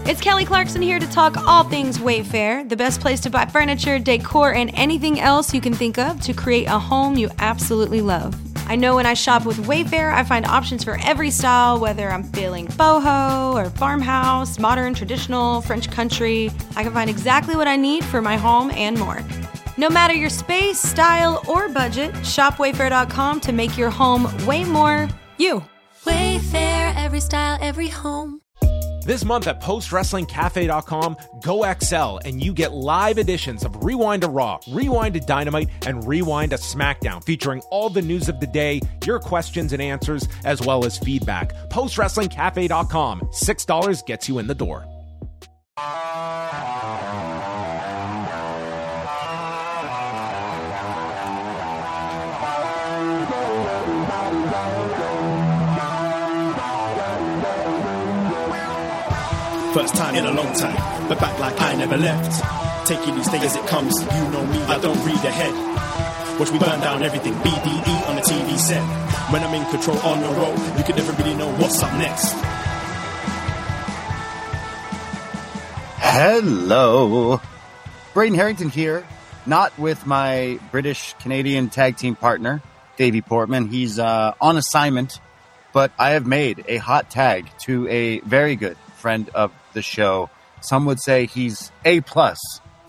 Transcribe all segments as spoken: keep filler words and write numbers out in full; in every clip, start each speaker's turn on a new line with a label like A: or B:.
A: It's Kelly Clarkson here to talk all things Wayfair, the best place to buy furniture, decor, and anything else you can think of to create a home you absolutely love. I know when I shop with Wayfair, I find options for every style, whether I'm feeling boho or farmhouse, modern, traditional, French country. I can find exactly what I need for my home and more. No matter your space, style, or budget, shop wayfair dot com to make your home way more you.
B: Wayfair, every style, every home.
C: This month at post wrestling cafe dot com, go X L and you get live editions of Rewind to Raw, Rewind to Dynamite, and Rewind to SmackDown, featuring all the news of the day, your questions and answers, as well as feedback. post wrestling cafe dot com. six dollars gets you in the door.
D: First time in a long time, but back like I never left. Taking each day as it comes, you know me, I don't read ahead. Watch me burn down everything, B D E on the T V set. When I'm in control on the road, you can never really know what's up next.
E: Hello. Braden Harrington here, not with my British-Canadian tag team partner, Davey Portman. He's uh, on assignment, but I have made a hot tag to a very good friend of the show. Some would say he's A plus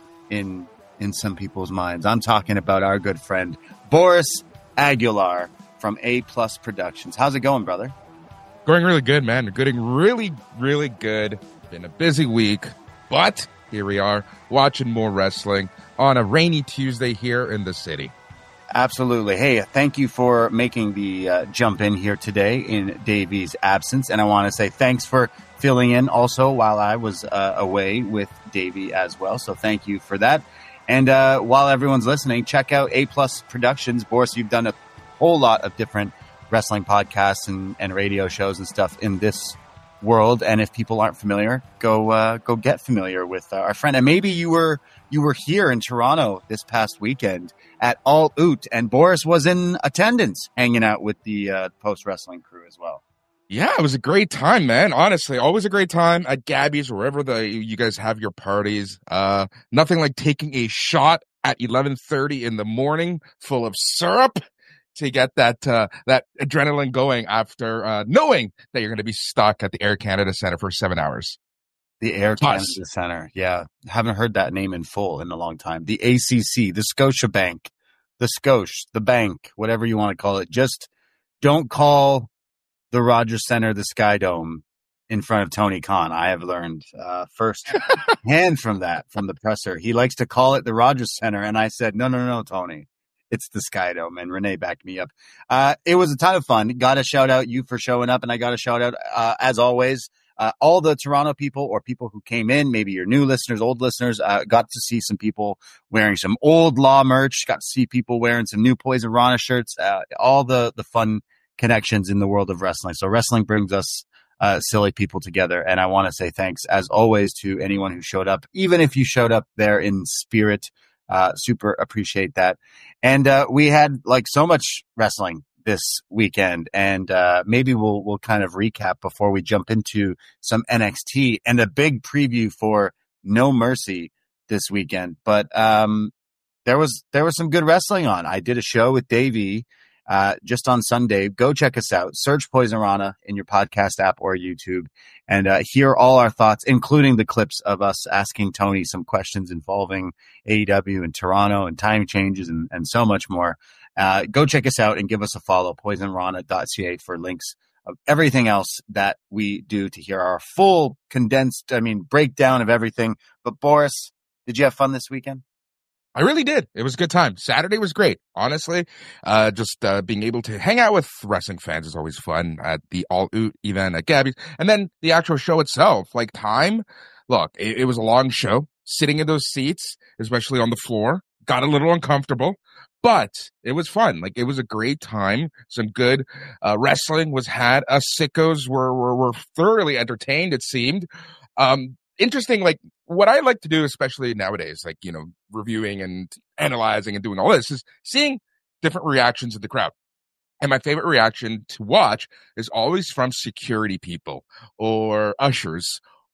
E: in in some people's minds. I'm talking about our good friend Boris Aguilar from A Plus Productions. How's it going, brother?
F: Going really good, man. Getting really, really good. Been a busy week, but here we are watching more wrestling on a rainy Tuesday here in the city.
E: Absolutely. Hey, thank you for making the uh, jump in here today in Davey's absence. And I want to say thanks for filling in also while I was uh, away with Davey as well. So thank you for that. And uh, while everyone's listening, check out A Plus Productions. Boris, you've done a whole lot of different wrestling podcasts and, and radio shows and stuff in this world. And if people aren't familiar, go uh, go get familiar with uh, our friend. And maybe you were you were here in Toronto this past weekend at All Out, and Boris was in attendance, hanging out with the uh, post wrestling crew as well.
F: Yeah, it was a great time, man. Honestly, always a great time at Gabby's, wherever the you guys have your parties. Uh, nothing like taking a shot at eleven thirty in the morning, full of syrup, to get that uh, that adrenaline going after uh, knowing that you're going to be stuck at the Air Canada Centre for seven hours.
E: The Air Canada Centre, yeah. Haven't heard that name in full in a long time. The A C C, the Scotia Bank, the Scotia, the bank, whatever you want to call it. Just don't call the Rogers Centre the Sky Dome in front of Tony Khan. I have learned uh, first hand from that, from the presser. He likes to call it the Rogers Centre, and I said, no, no, no, Tony. It's the Sky Dome, and Renee backed me up. Uh, it was a ton of fun. Got to shout out you for showing up, and I got to shout out, uh, as always, uh, all the Toronto people or people who came in, maybe your new listeners, old listeners, uh, got to see some people wearing some old Law merch, got to see people wearing some new Poison Rana shirts, uh, all the, the fun connections in the world of wrestling. So wrestling brings us uh, silly people together, and I want to say thanks, as always, to anyone who showed up, even if you showed up there in spirit. Uh, super appreciate that. And, uh, we had like so much wrestling this weekend, and, uh, maybe we'll, we'll kind of recap before we jump into some N X T and a big preview for No Mercy this weekend. But, um, there was, there was some good wrestling on. I did a show with Davey, uh, just on Sunday. Go check us out. Search Poison Rana in your podcast app or YouTube, and uh, hear all our thoughts, including the clips of us asking Tony some questions involving A E W and Toronto and time changes and, and so much more. Uh, go check us out and give us a follow, poison rana dot c a, for links of everything else that we do to hear our full condensed, I mean, breakdown of everything. But Boris, did you have fun this weekend?
F: I really did. It was a good time. Saturday was great, honestly. Uh, just uh, being able to hang out with wrestling fans is always fun at the All Out event at Gabby's. And then the actual show itself, like time, look, it, it was a long show. Sitting in those seats, especially on the floor, got a little uncomfortable, but it was fun. Like, it was a great time. Some good uh, wrestling was had. Us sickos were, were, were thoroughly entertained, it seemed. Um, interesting, like, what I like to do, especially nowadays, like, you know, reviewing and analyzing and doing all this, is seeing different reactions of the crowd. And my favorite reaction to watch is always from security people or ushers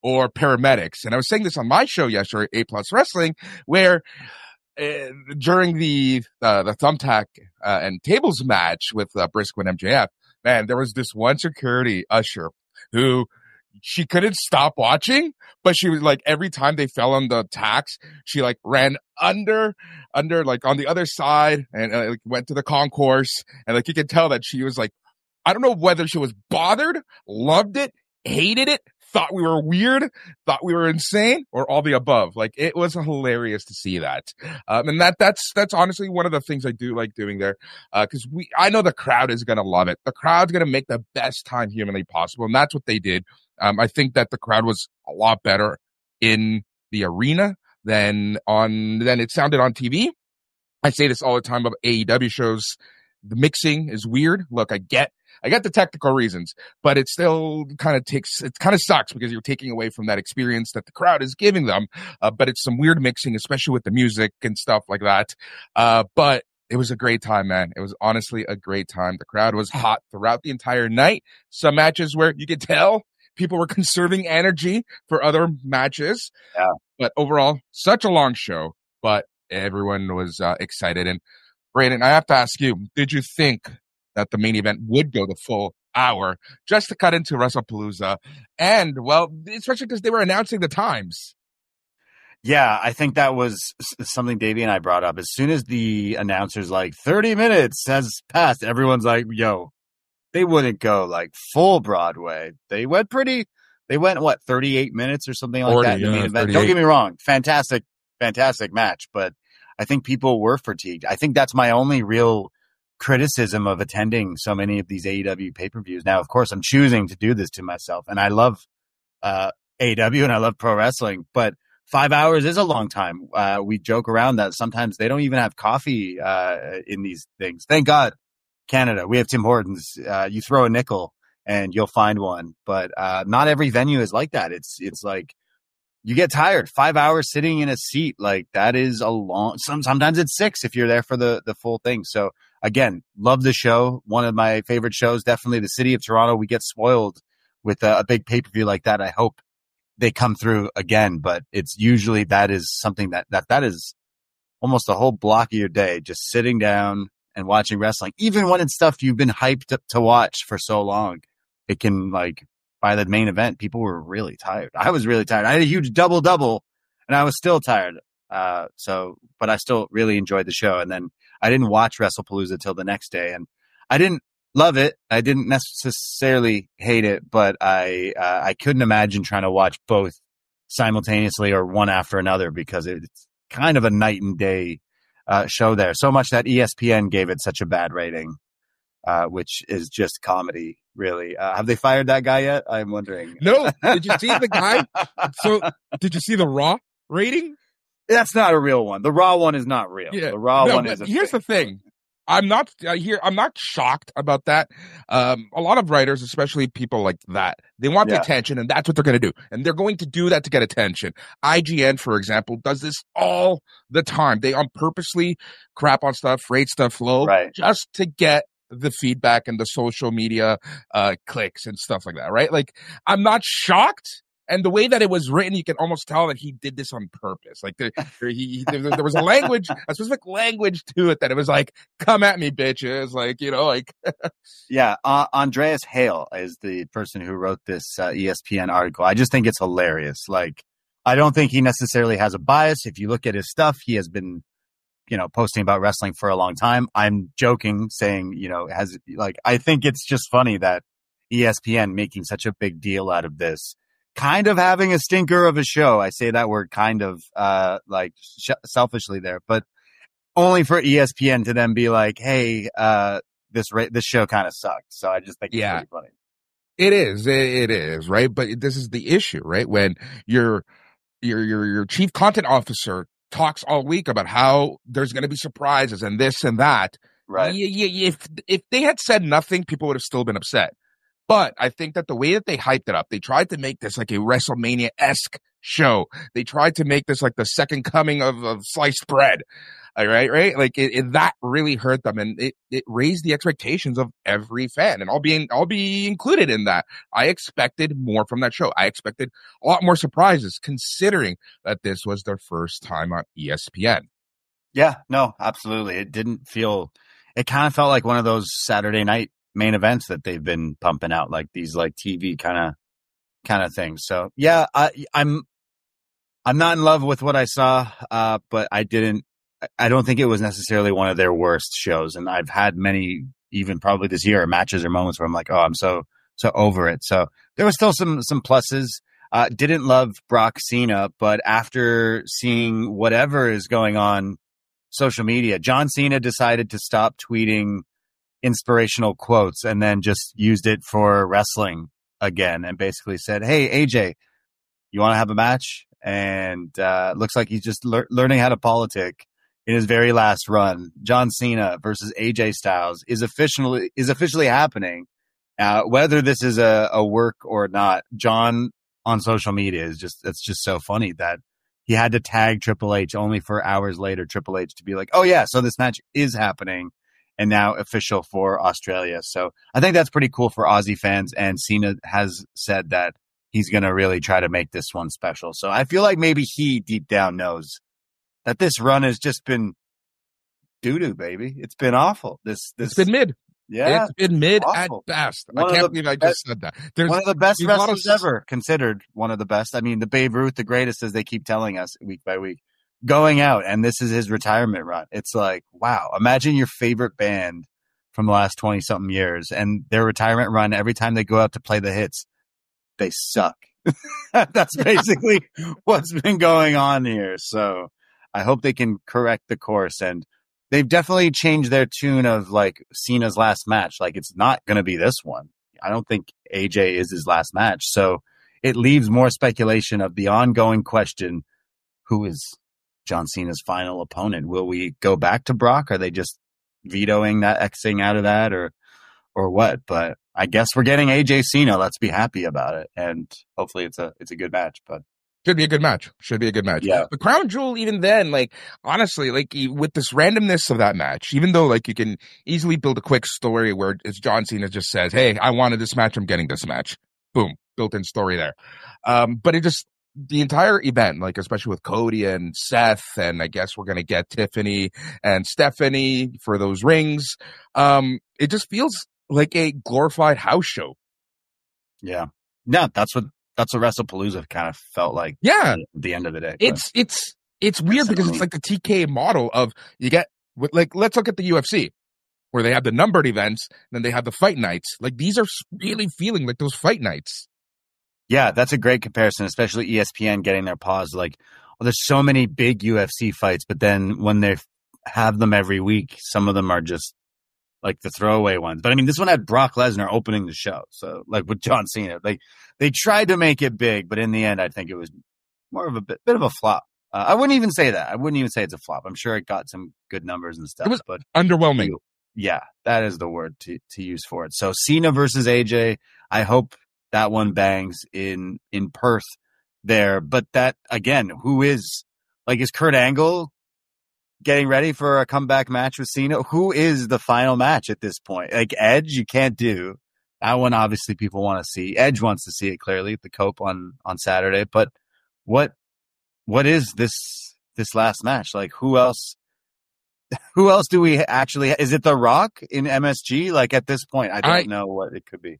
F: or paramedics. And I was saying this on my show yesterday, A Plus Wrestling, where uh, during the uh, the thumbtack uh, and tables match with uh, Briscoe and M J F, man, there was this one security usher who she couldn't stop watching, but she was like, every time they fell on the tacks, she like ran under, under like on the other side and uh, like, went to the concourse. And like, you could tell that she was like, I don't know whether she was bothered, loved it, hated it, thought we were weird, thought we were insane, or all the above. Like, it was hilarious to see that. Um, and that, that's, that's honestly one of the things I do like doing there. Uh, cause we, I know the crowd is going to love it. The crowd's going to make the best time humanly possible. And that's what they did. Um, I think that the crowd was a lot better in the arena than on, than it sounded on T V. I say this all the time about A E W shows. The mixing is weird. Look, I get, I get the technical reasons, but it still kind of takes, it kind of sucks because you're taking away from that experience that the crowd is giving them. Uh, but it's some weird mixing, especially with the music and stuff like that. Uh, but it was a great time, man. It was honestly a great time. The crowd was hot throughout the entire night. Some matches where you could tell people were conserving energy for other matches.
E: Yeah.
F: But overall, such a long show, but everyone was uh, excited. And Brandon, I have to ask you, did you think that the main event would go the full hour just to cut into WrestlePalooza? And, well, especially because they were announcing the times.
E: Yeah, I think that was something Davey and I brought up. As soon as the announcers like thirty minutes has passed, everyone's like, yo, they wouldn't go like full Broadway. They went pretty, they went what, thirty-eight minutes or something like
F: forty,
E: that in the
F: yeah,
E: main event.
F: thirty-eight.
E: Don't get me wrong. Fantastic, fantastic match. But I think people were fatigued. I think that's my only real criticism of attending so many of these A E W pay-per-views. Now, of course, I'm choosing to do this to myself, and I love uh, A E W and I love pro wrestling, but five hours is a long time. Uh, we joke around that sometimes they don't even have coffee uh, in these things. Thank God, Canada, we have Tim Hortons. Uh, you throw a nickel and you'll find one, but uh, not every venue is like that. It's it's like you get tired. Five hours sitting in a seat, like that is a long. Some sometimes it's six if you're there for the the full thing. So again, love the show. One of my favorite shows, definitely the city of Toronto. We get spoiled with a, a big pay per view like that. I hope they come through again, but it's usually that is something that, that, that is almost a whole block of your day, just sitting down and watching wrestling. Even when it's stuff you've been hyped to, to watch for so long, it can like by the main event, people were really tired. I was really tired. I had a huge double double and I was still tired. Uh, so, but I still really enjoyed the show. And then I didn't watch WrestlePalooza till the next day, and I didn't love it. I didn't necessarily hate it, but I uh, I couldn't imagine trying to watch both simultaneously or one after another because it's kind of a night and day uh, show there. So much that E S P N gave it such a bad rating, uh, which is just comedy, really. Uh, have they fired that guy yet? I'm wondering.
F: No. Did you see the guy? So did you see the Raw rating?
E: That's not a real one. The Raw one is not real.
F: Yeah.
E: The Raw
F: no,
E: one is a
F: here's
E: thing.
F: the thing. I'm not uh, here. I'm not shocked about that. Um, a lot of writers, especially people like that, they want
E: Yeah.
F: the attention, and that's what they're going to do. And they're going to do that to get attention. I G N, for example, does this all the time. They on purposely crap on stuff, rate stuff low,
E: Right.
F: just to get the feedback and the social media uh, clicks and stuff like that. Right? Like, I'm not shocked. And the way that it was written, you can almost tell that he did this on purpose. Like there, there, he, there, there was a language, a specific language to it that it was like, "Come at me, bitches!" Like, you know, like.
E: Yeah, uh, Andreas Hale is the person who wrote this uh, E S P N article. I just think it's hilarious. Like, I don't think he necessarily has a bias. If you look at his stuff, he has been, you know, posting about wrestling for a long time. I'm joking, saying, you know, has like I think it's just funny that E S P N making such a big deal out of this. Kind of having a stinker of a show. I say that word kind of, uh, like sh- selfishly there, but only for E S P N to then be like, hey, uh, this, ra- this show kind of sucked. So I just think it's
F: Yeah.
E: pretty funny.
F: It is, it, it is, right? But this is the issue, right? When your, your, your, your chief content officer talks all week about how there's going to be surprises and this and that.
E: Right.
F: Y- y- if, if they had said nothing, people would have still been upset. But I think that the way that they hyped it up, they tried to make this like a WrestleMania-esque show. They tried to make this like the second coming of, of sliced bread. All right, right? Like it, it, that really hurt them, and it, it raised the expectations of every fan, and I'll be I'll be included in that. I expected more from that show. I expected a lot more surprises, considering that this was their first time on E S P N.
E: Yeah, no, absolutely. It didn't feel. It kind of felt like one of those Saturday night main events that they've been pumping out, like these like T V kind of kind of things. So yeah, I, I'm I'm not in love with what I saw, uh, but I didn't. I don't think it was necessarily one of their worst shows. And I've had many, even probably this year, matches or moments where I'm like, oh, I'm so, so over it. So there was still some, some pluses. Uh, didn't love Brock Cena, but after seeing whatever is going on social media, John Cena decided to stop tweeting inspirational quotes and then just used it for wrestling again and basically said, hey, A J, you want to have a match? And uh, looks like he's just le- learning how to politic in his very last run. John Cena versus A J Styles is officially is officially happening. Uh, whether this is a, a work or not, John on social media is just, it's just so funny that he had to tag Triple H only for hours later, Triple H to be like, oh yeah, so this match is happening and now official for Australia. So I think that's pretty cool for Aussie fans. And Cena has said that he's going to really try to make this one special. So I feel like maybe he deep down knows that this run has just been doo-doo, baby. It's been awful. This, this,
F: it's been mid.
E: Yeah.
F: It's been mid
E: awful.
F: at best.
E: One
F: I can't believe I
E: best,
F: just said that. There's
E: one of the best wrestlers
F: of...
E: ever, considered one of the best. I mean, the Babe Ruth, the greatest, as they keep telling us week by week, going out, and this is his retirement run. It's like, wow, imagine your favorite band from the last twenty-something years, and their retirement run, every time they go out to play the hits, they suck. That's basically what's been going on here. So I hope they can correct the course, and they've definitely changed their tune of like Cena's last match. Like it's not going to be this one. I don't think A J is his last match. So it leaves more speculation of the ongoing question, who is John Cena's final opponent? Will we go back to Brock? Are they just vetoing that, Xing out of that, or, or what? But I guess we're getting A J Cena. Let's be happy about it. And hopefully it's a, it's a good match, but
F: should be a good match. Should be a good match.
E: Yeah.
F: The crown jewel, even then, like, honestly, like, with this randomness of that match, even though, like, you can easily build a quick story where it's John Cena just says, hey, I wanted this match, I'm getting this match. Boom. Built-in story there. Um, but it just, the entire event, like, especially with Cody and Seth, and I guess we're going to get Tiffany and Stephanie for those rings. Um, it just feels like a glorified house show.
E: Yeah. Yeah, that's what, That's what WrestlePalooza kind of felt like.
F: Yeah.
E: At the end of the day.
F: It's, but. it's, it's weird because it's like the T K model of you get, like, let's look at the U F C where they have the numbered events, then they have the fight nights. Like these are really feeling like those fight nights.
E: Yeah, that's a great comparison, especially E S P N getting their paws. Like, well, there's so many big U F C fights, but then when they have them every week, some of them are just like the throwaway ones. But I mean, this one had Brock Lesnar opening the show. So like with John Cena, like they tried to make it big, but in the end, I think it was more of a bit, bit of a flop. Uh, I wouldn't even say that. I wouldn't even say it's a flop. I'm sure it got some good numbers and stuff.
F: It was
E: but
F: underwhelming.
E: Yeah, that is the word to, to use for it. So Cena versus A J. I hope that one bangs in, in Perth there. But that, again, who is, like, is Kurt Angle getting ready for a comeback match with Cena? Who is the final match at this point? Like Edge, you can't do that one. Obviously, people want to see. Edge wants to see it clearly. The Cope on on Saturday. But what what is this this last match? Like who else? Who else do we actually? Is it The Rock in M S G? Like at this point, I don't I, know what it could be.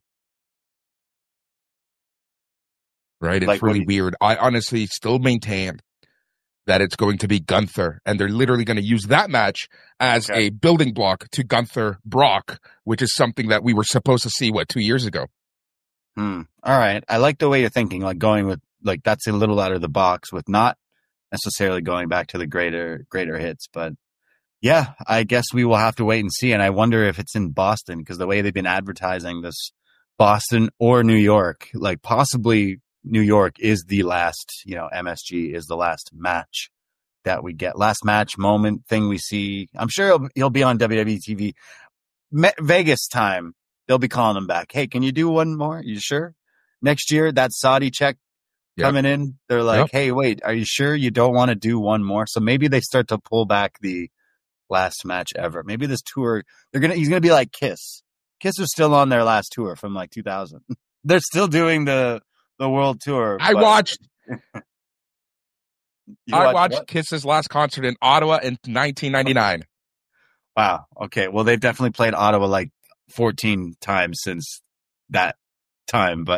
F: Right, it's
E: like,
F: really
E: you,
F: weird. I honestly still maintain that it's going to be Gunther, and they're literally going to use that match as okay. a building block to Gunther Brock, which is something that we were supposed to see, what, two years ago.
E: Hmm. All right. I like the way you're thinking, like going with, like, that's a little out of the box with not necessarily going back to the greater, greater hits. But yeah, I guess we will have to wait and see. And I wonder if it's in Boston, because the way they've been advertising this, Boston or New York, like possibly New York is the last, you know, M S G is the last match that we get. Last match moment thing we see. I'm sure he'll, he'll be on W W E T V. Me- Vegas time, they'll be calling him back. Hey, can you do one more? You sure? Next year, that Saudi check yep. coming in, they're like, yep. hey, wait, are you sure you don't want to do one more? So maybe they start to pull back the last match ever. Maybe this tour, they're gonna. He's gonna be like Kiss. Kiss was still on their last tour from like two thousand. They're still doing the the world tour.
F: I
E: but...
F: watched. I
E: watched,
F: watched
E: what?
F: Kiss's last concert in Ottawa in nineteen ninety-nine.
E: Wow. Okay. Well, they've definitely played Ottawa like fourteen times since that time, but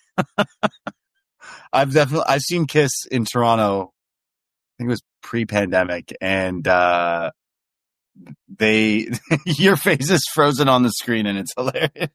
E: I've definitely I've seen Kiss in Toronto. I think it was pre-pandemic, and uh, they your face is frozen on the screen, and it's hilarious.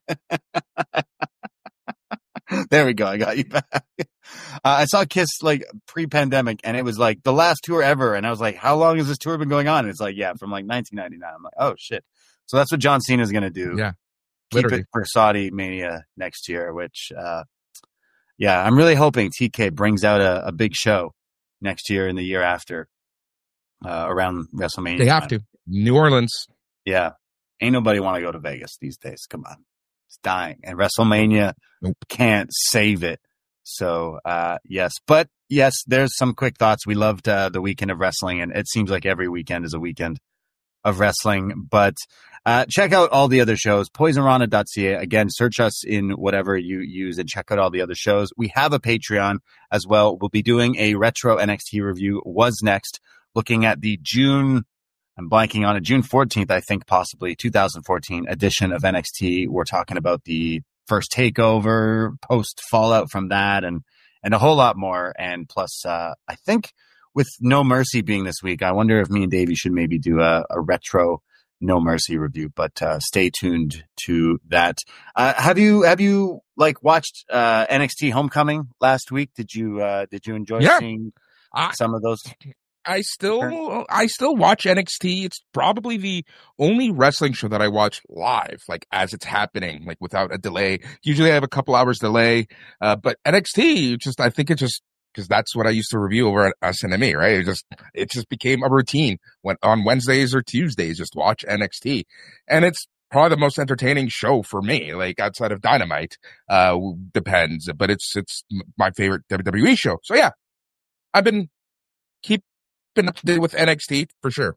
E: There we go. I got you back. Uh, I saw Kiss like pre-pandemic, and it was like the last tour ever. And I was like, "How long has this tour been going on?" And it's like, "Yeah, from like nineteen ninety-nine." I'm like, "Oh shit!" So that's what John Cena is going to do.
F: Yeah,
E: keep
F: literally.
E: it for Saudi Mania next year. Which, uh, yeah, I'm really hoping T K brings out a, a big show next year and the year after uh, around WrestleMania.
F: They have
E: time.
F: to. New Orleans.
E: Yeah, ain't nobody want to go to Vegas these days. Come on. Dying, and WrestleMania
F: nope.
E: can't save it. So uh yes, but yes, there's some quick thoughts. We loved uh, the weekend of wrestling, and it seems like every weekend is a weekend of wrestling. But uh check out all the other shows, poison rana dot c a. Again, search us in whatever you use and check out all the other shows. We have a Patreon as well. We'll be doing a retro N X T review. Was next, looking at the June I'm blanking on it. June fourteenth, I think, possibly two thousand fourteen edition of N X T. We're talking about the first takeover, post fallout from that, and and a whole lot more. And plus, uh, I think with No Mercy being this week, I wonder if me and Davey should maybe do a, a retro No Mercy review. But uh, stay tuned to that. Uh, have you have you like watched uh, N X T Homecoming last week? Did you uh, did you enjoy
F: yeah.
E: seeing
F: I-
E: some of those?
F: I still, I still watch N X T. It's probably the only wrestling show that I watch live, like as it's happening, like without a delay. Usually I have a couple hours delay, uh, but N X T, just, I think it just, cause that's what I used to review over at S N M E, right? It just, it just became a routine when on Wednesdays or Tuesdays, just watch N X T. And it's probably the most entertaining show for me, like outside of Dynamite, uh, depends, but it's, it's my favorite W W E show. So yeah, I've been, keep, been up to date with N X T for sure.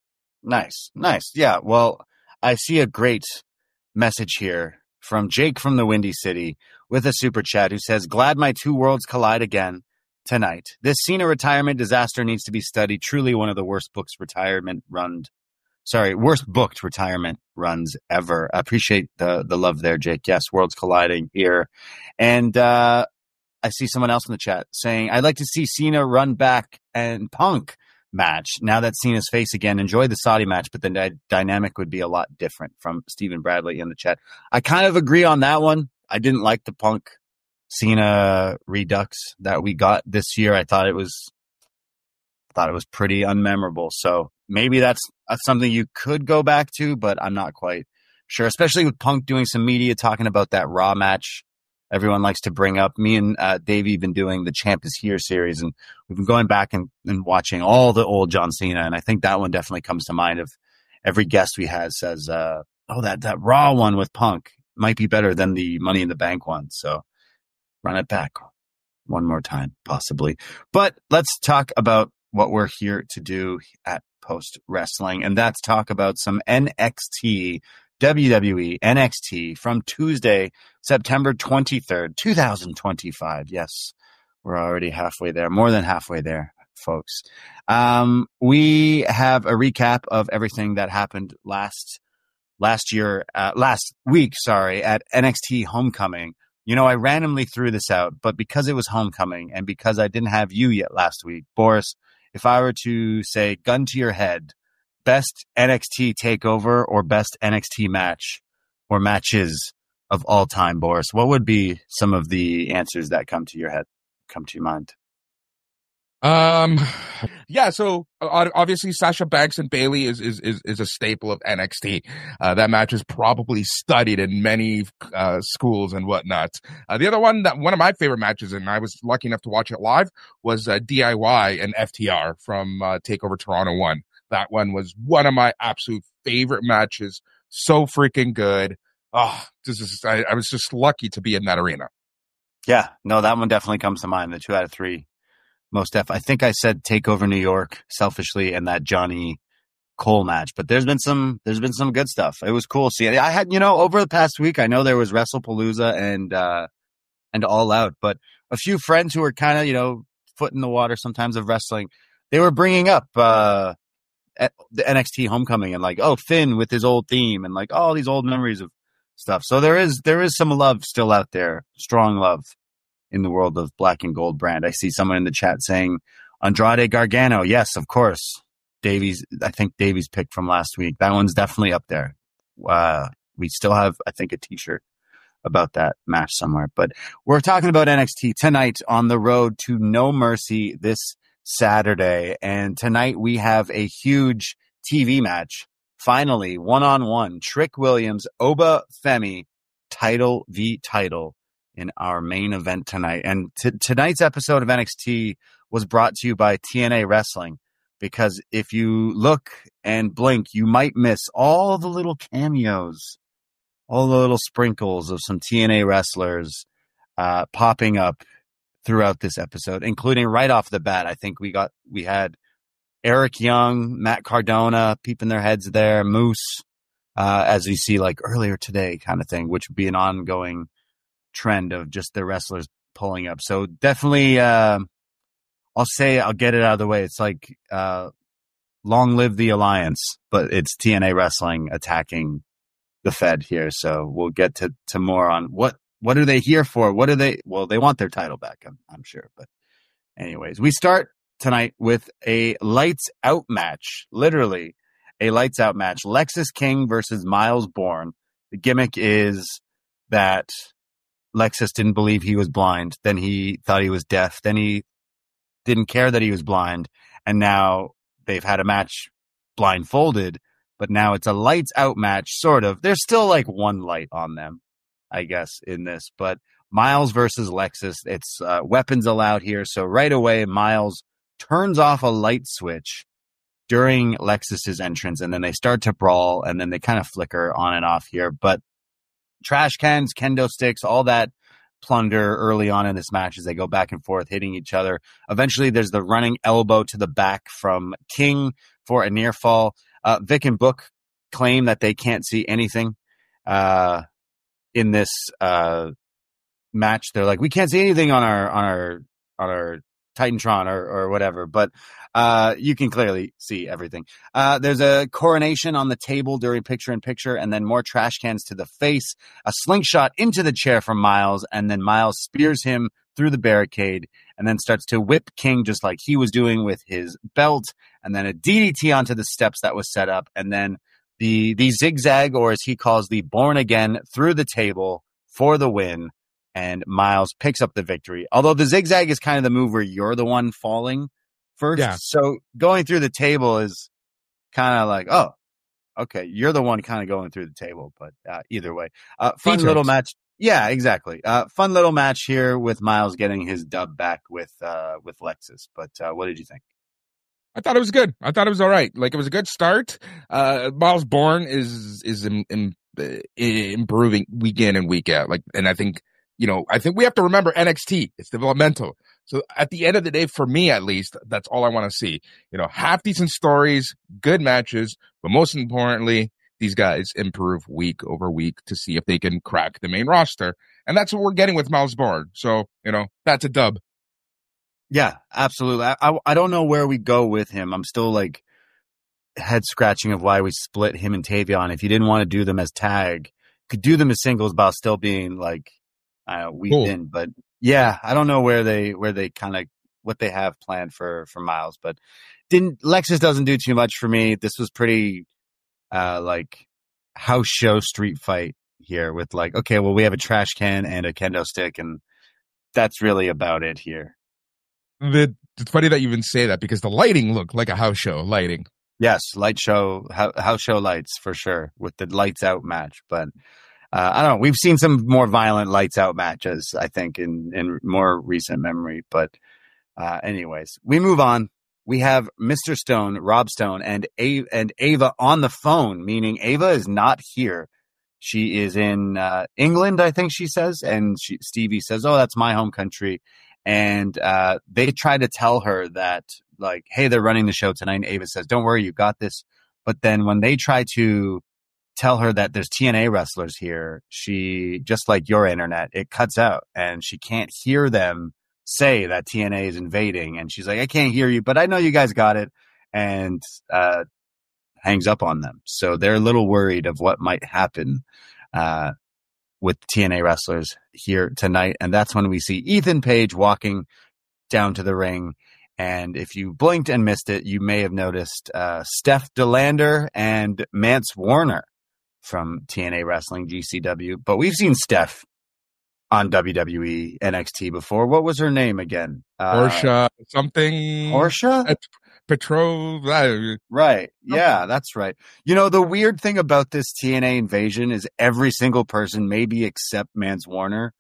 E: Nice, nice. Yeah, well, I see a great message here from Jake from the Windy City with a super chat who says, "Glad my two worlds collide again tonight. This Cena retirement disaster needs to be studied. Truly one of the worst books retirement run. Sorry, worst booked retirement runs ever." I appreciate the the love there, Jake. Yes, worlds colliding here. And uh I see someone else in the chat saying, "I'd like to see Cena run back and Punk match. Now that Cena's face again, enjoy the Saudi match, but the di- dynamic would be a lot different." From Stephen Bradley in the chat. I kind of agree on that one. I didn't like the Punk Cena redux that we got this year. I thought it was, thought it was pretty unmemorable. So maybe that's, that's something you could go back to, but I'm not quite sure, especially with Punk doing some media talking about that Raw match everyone likes to bring up. Me and uh, Dave have been doing the Champ is Here series, and we've been going back and, and watching all the old John Cena, and I think that one definitely comes to mind. Of every guest we had says, uh, oh, that, that Raw one with Punk might be better than the Money in the Bank one. So run it back one more time, possibly. But let's talk about what we're here to do at Post Wrestling, and that's talk about some N X T, W W E N X T from Tuesday, September twenty-third, twenty twenty-five. Yes, we're already halfway there, more than halfway there, folks. Um, we have a recap of everything that happened last last year, uh, last week, sorry, at N X T Homecoming. You know, I randomly threw this out, but because it was Homecoming and because I didn't have you yet last week, Boris, if I were to say, gun to your head, best N X T takeover or best N X T match or matches of all time, Boris, what would be some of the answers that come to your head, come to your mind?
F: Um, yeah, so uh, obviously Sasha Banks and Bayley is, is, is, is a staple of N X T. Uh, that match is probably studied in many, uh, schools and whatnot. Uh, the other one that, one of my favorite matches, and I was lucky enough to watch it live, was, uh, D I Y and F T R from, uh, TakeOver Toronto one. That one was one of my absolute favorite matches. So freaking good. Oh, this is, I, I was just lucky to be in that arena.
E: Yeah, no, that one definitely comes to mind. The two out of three. Most def. I think I said TakeOver New York selfishly, and that Johnny Cole match. But there's been some there's been some good stuff. It was cool seeing. I had you know over the past week, I know there was WrestlePalooza and uh, and All Out, but a few friends who were kind of you know foot in the water sometimes of wrestling, they were bringing up uh, the N X T Homecoming and like, oh, Finn with his old theme and like all these old memories of stuff. So there is there is some love still out there, strong love in the world of Black and Gold brand. I see someone in the chat saying Andrade Gargano. Yes, of course. Davies, I think Davies' pick from last week. That one's definitely up there. Uh, we still have, I think, a t-shirt about that match somewhere. But we're talking about N X T tonight on the road to No Mercy this Saturday. And tonight we have a huge T V match. Finally, one-on-one, Trick Williams, Oba Femi, title v title in our main event tonight. And t- tonight's episode of N X T was brought to you by T N A Wrestling, because if you look and blink, you might miss all the little cameos, all the little sprinkles of some T N A wrestlers uh, popping up throughout this episode, including right off the bat. I think we got, we had Eric Young, Matt Cardona peeping their heads there, Moose, uh, as we see like earlier today kind of thing, which would be an ongoing trend of just the wrestlers pulling up. So definitely, uh, I'll say, I'll get it out of the way. It's like, uh, long live the Alliance, but it's T N A Wrestling attacking the Fed here. So we'll get to, to more on what, what are they here for? What are they? Well, they want their title back, I'm, I'm sure. But anyways, we start tonight with a lights out match, literally a lights out match. Lexis King versus Miles Bourne. The gimmick is that Lexis didn't believe he was blind. Then he thought he was deaf. Then he didn't care that he was blind. And now they've had a match blindfolded, but now it's a lights out match, sort of. There's still like one light on them, I guess, in this. But Miles versus Lexis, it's uh, weapons allowed here. So right away, Miles turns off a light switch during Lexis's entrance, and then they start to brawl, and then they kind of flicker on and off here. But trash cans, kendo sticks, all that plunder early on in this match as they go back and forth, hitting each other. Eventually, there's the running elbow to the back from King for a near fall. Uh, Vic and Book claim that they can't see anything uh, in this uh, match. They're like, we can't see anything on our on our on our Titantron or, or whatever, but uh, you can clearly see everything. Uh, there's a coronation on the table during picture in picture, and then more trash cans to the face, a slingshot into the chair from Miles, and then Miles spears him through the barricade and then starts to whip King just like he was doing with his belt, and then a D D T onto the steps that was set up, and then the, the zigzag, or as he calls the born again, through the table for the win. And Miles picks up the victory. Although the zigzag is kind of the move where you're the one falling first.
F: Yeah.
E: So going through the table is kind of like, oh, okay, you're the one kind of going through the table. But uh, either way, uh, fun
F: Features.
E: little match. Yeah, exactly. Uh, fun little match here with Miles getting his dub back with uh, with Lexis. But uh, what did you think?
F: I thought it was good. I thought it was all right. Like, it was a good start. Uh, Miles Bourne is is in, in, uh, improving week in and week out. Like, and I think. You know, I think we have to remember N X T. It's developmental. So at the end of the day, for me at least, that's all I want to see. You know, half decent stories, good matches, but most importantly, these guys improve week over week to see if they can crack the main roster. And that's what we're getting with Miles Bourne. So, you know, that's a dub.
E: Yeah, absolutely. I, I, I don't know where we go with him. I'm still like head scratching of why we split him and Tavion. If you didn't want to do them as tag, could do them as singles while still being like, Uh, weaved
F: cool.
E: in, but yeah, I don't know where they where they kind of what they have planned for for Miles, but didn't Lexis doesn't do too much for me. This was pretty uh like house show street fight here with like, okay, well, we have a trash can and a kendo stick, and that's really about it here.
F: The, it's funny that you even say that because the lighting looked like a house show lighting.
E: Yes, light show house show lights for sure with the lights out match, but. Uh, I don't know. We've seen some more violent lights out matches, I think, in, in more recent memory. But uh, anyways, we move on. We have Mister Stone, Rob Stone, and, A- and Ava on the phone, meaning Ava is not here. She is in uh, England, I think she says. And she, Stevie says, oh, that's my home country. And uh, they try to tell her that, like, hey, they're running the show tonight. And Ava says, don't worry, you got this. But then when they try to tell her that there's T N A wrestlers here, she, just like your internet, it cuts out and she can't hear them say that T N A is invading. And she's like, I can't hear you, but I know you guys got it. And, uh, hangs up on them. So they're a little worried of what might happen, uh, with T N A wrestlers here tonight. And that's when we see Ethan Page walking down to the ring. And if you blinked and missed it, you may have noticed, uh, Steph DeLander and Mance Warner from T N A Wrestling G C W. But we've seen Steph on W W E N X T before. What was her name again?
F: Uh, Porsche something.
E: Porsche?
F: Petrov. Uh,
E: right. Yeah, that's right. You know, the weird thing about this T N A invasion is every single person, maybe except Mance Warner,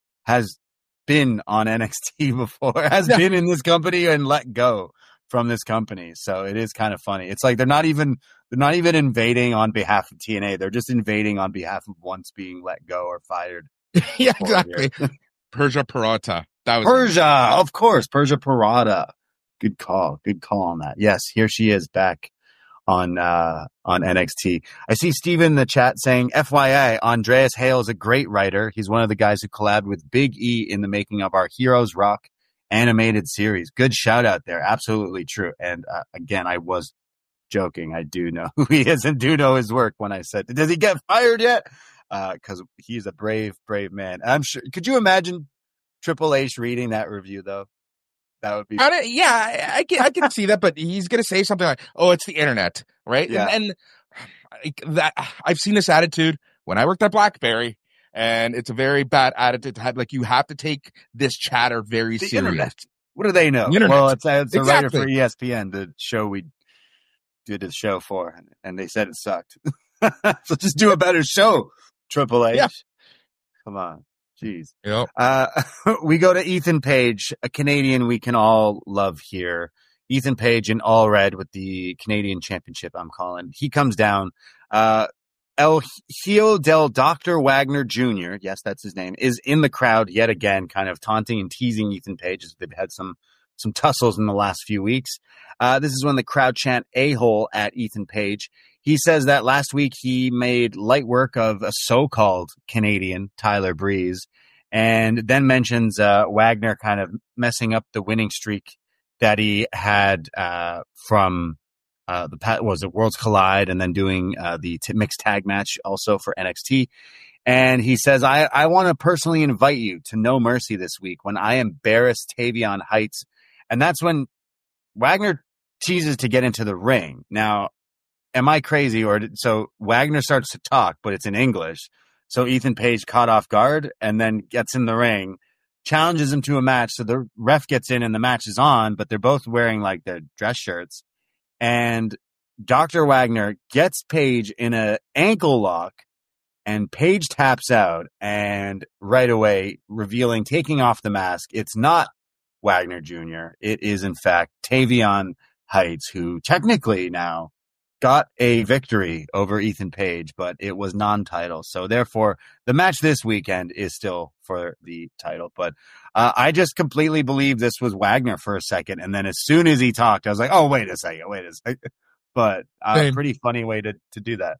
E: has been on N X T before, has yeah. been in this company and let go from this company. So it is kind of funny. It's like they're not even they're not even invading on behalf of T N A. They're just invading on behalf of once being let go or fired.
F: Yeah, exactly. Persia Parata. That was
E: Persia, of course. Persia Parata. Good call. Good call on that. Yes, here she is back on uh, on N X T. I see Steven in the chat saying, F Y I, Andreas Hale is a great writer. He's one of the guys who collabed with Big E in the making of our Heroes Rock animated series. Good shout out there. Absolutely true. And uh, again, I was joking. I do know who he is and do know his work when I said, does he get fired yet? Because uh, he's a brave, brave man. I'm sure. Could you imagine Triple H reading that review, though? That would be.
F: I yeah, I, I can I can see that, but he's gonna say something like, "Oh, it's the internet," right?
E: Yeah.
F: And, and that I've seen this attitude when I worked at BlackBerry, and it's a very bad attitude to have. Like, you have to take this chatter very
E: the
F: serious.
E: Internet. What do they know?
F: The
E: well, it's, it's a
F: exactly.
E: writer for E S P N, the show we did the show for, and they said it sucked. So just do a better show, Triple H.
F: Yeah.
E: Come on. Jeez.
F: Yep.
E: Uh, we go to Ethan Page, a Canadian we can all love here. Ethan Page in all red with the Canadian Championship, I'm calling. He comes down. Uh, El Hijo del Doctor Wagner Junior, yes, that's his name, is in the crowd yet again, kind of taunting and teasing Ethan Page as they've had some, some tussles in the last few weeks. Uh, this is when the crowd chant a-hole at Ethan Page. He says that last week he made light work of a so-called Canadian, Tyler Breeze, and then mentions uh, Wagner kind of messing up the winning streak that he had uh, from uh, the what was it Worlds Collide, and then doing uh, the t- mixed tag match also for N X T. And he says, I, I want to personally invite you to No Mercy this week when I embarrass Tavion Heights. And that's when Wagner teases to get into the ring. Now, am I crazy? Or did, so Wagner starts to talk, but it's in English. So Ethan Page caught off guard and then gets in the ring, challenges him to a match. So the ref gets in and the match is on, but they're both wearing like their dress shirts. And Doctor Wagner gets Page in an ankle lock, and Page taps out, and right away revealing, taking off the mask, it's not Wagner Junior It is in fact Tavion Heights, who technically now got a victory over Ethan Page, but it was non-title. So therefore, the match this weekend is still for the title. But uh, I just completely believed this was Wagner for a second. And then as soon as he talked, I was like, oh, wait a second, wait a second. But uh, a pretty funny way to, to do that.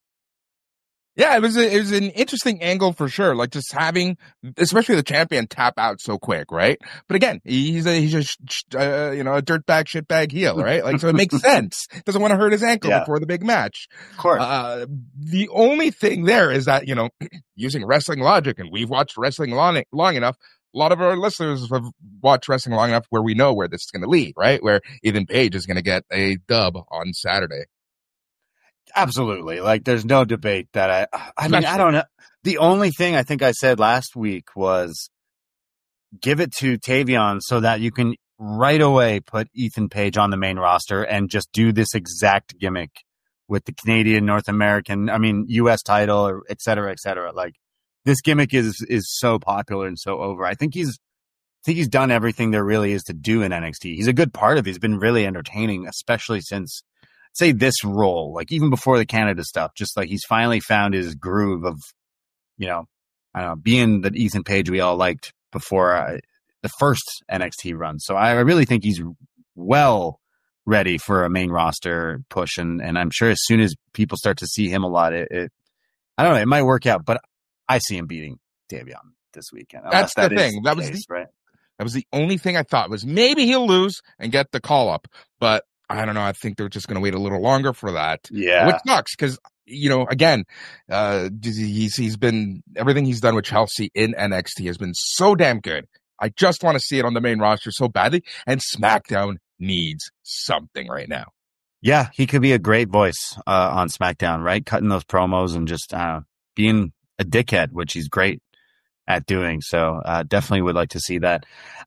F: Yeah, it was a, it was an interesting angle for sure. Like just having, especially the champion, tap out so quick, right? But again, he's a he's a uh, you know a dirtbag shitbag heel, right? Like so, it makes sense. Doesn't want to hurt his ankle yeah. before the big match.
E: Of course.
F: Uh, the only thing there is that you know, using wrestling logic, and we've watched wrestling long long enough. A lot of our listeners have watched wrestling long enough where we know where this is going to lead, right? Where Ethan Page is going to get a dub on Saturday.
E: Absolutely. Like, there's no debate that I, I mean, I don't know. The only thing I think I said last week was give it to Tavion so that you can right away put Ethan Page on the main roster and just do this exact gimmick with the Canadian, North American, I mean, U S title, or et cetera, et cetera. Like, this gimmick is, is so popular and so over. I think he's, I think he's done everything there really is to do in N X T. He's a good part of it. He's been really entertaining, especially since, say, this role, like even before the Canada stuff, just like he's finally found his groove of, you know, I don't know, being the Ethan Page we all liked before uh, the first N X T run. So I really think he's well, ready for a main roster push. And, and I'm sure as soon as people start to see him a lot, it, it I don't know, it might work out, but I see him beating Davion this weekend.
F: That's the
E: that
F: thing.
E: The
F: that was
E: case,
F: the,
E: right?
F: That was the only thing I thought was maybe he'll lose and get the call up, but I don't know. I think they're just going to wait a little longer for that.
E: Yeah.
F: Which sucks because, you know, again, uh, he's, he's been, everything he's done with Chelsea in N X T has been so damn good. I just want to see it on the main roster so badly, and SmackDown needs something right now.
E: Yeah, he could be a great voice uh, on SmackDown, right? Cutting those promos and just uh, being a dickhead, which he's great at doing. So uh, definitely would like to see that.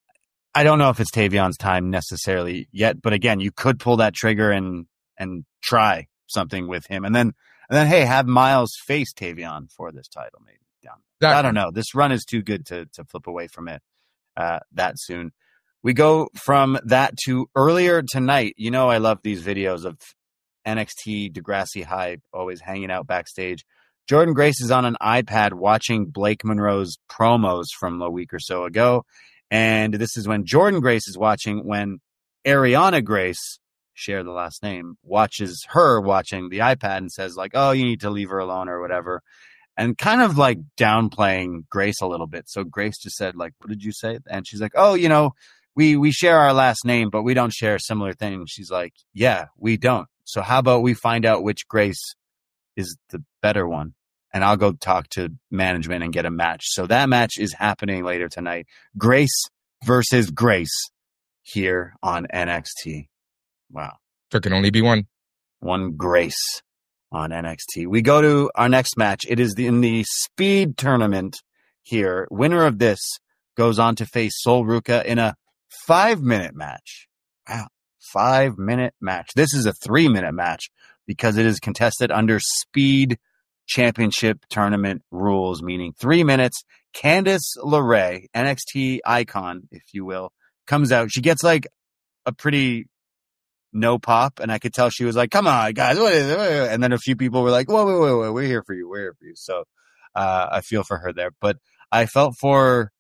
E: I don't know if it's Tavion's time necessarily yet, but again, you could pull that trigger and and try something with him, and then and then hey, have Miles face Tavion for this title, maybe. Down. Exactly. I don't know. This run is too good to to flip away from it uh, that soon. We go from that to earlier tonight. You know, I love these videos of N X T Degrassi High always hanging out backstage. Jordynne Grace is on an iPad watching Blake Monroe's promos from a week or so ago. And this is when Jordynne Grace is watching, when Ariana Grace, share the last name, watches her watching the iPad and says like, oh, you need to leave her alone or whatever. And kind of like downplaying Grace a little bit. So Grace just said like, what did you say? And she's like, oh, you know, we, we share our last name, but we don't share similar things. She's like, yeah, we don't. So how about we find out which Grace is the better one? And I'll go talk to management and get a match. So that match is happening later tonight. Grace versus Grace here on N X T. Wow.
F: There can only be one.
E: One Grace on N X T. We go to our next match. It is in the Speed Tournament here. Winner of this goes on to face Sol Ruca in a five-minute match. Wow. Five-minute match. This is a three-minute match because it is contested under Speed Championship Tournament rules, meaning three minutes. Candice LeRae, N X T icon, if you will, comes out. She gets like a pretty no pop, and I could tell she was like, come on, guys. What is it? And then a few people were like, whoa, whoa, whoa, whoa, we're here for you. We're here for you. So uh, I feel for her there. But I felt for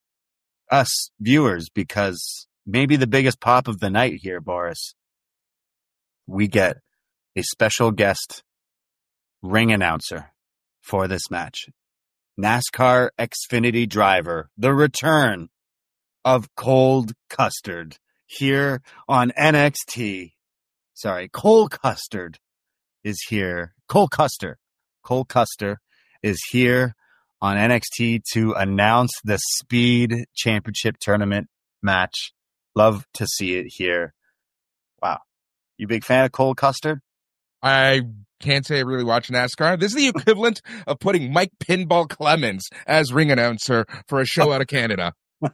E: us viewers because maybe the biggest pop of the night here, Boris, we get a special guest ring announcer for this match. NASCAR Xfinity driver, the return of Cold Custard here on N X T. Sorry, Cole Custard is here. Cole Custer. Cole Custer is here on N X T to announce the Speed Championship Tournament match. Love to see it here. Wow. You big fan of Cole Custard?
F: I can't say I really watch NASCAR. This is the equivalent of putting Mike Pinball Clemens as ring announcer for a show out of Canada.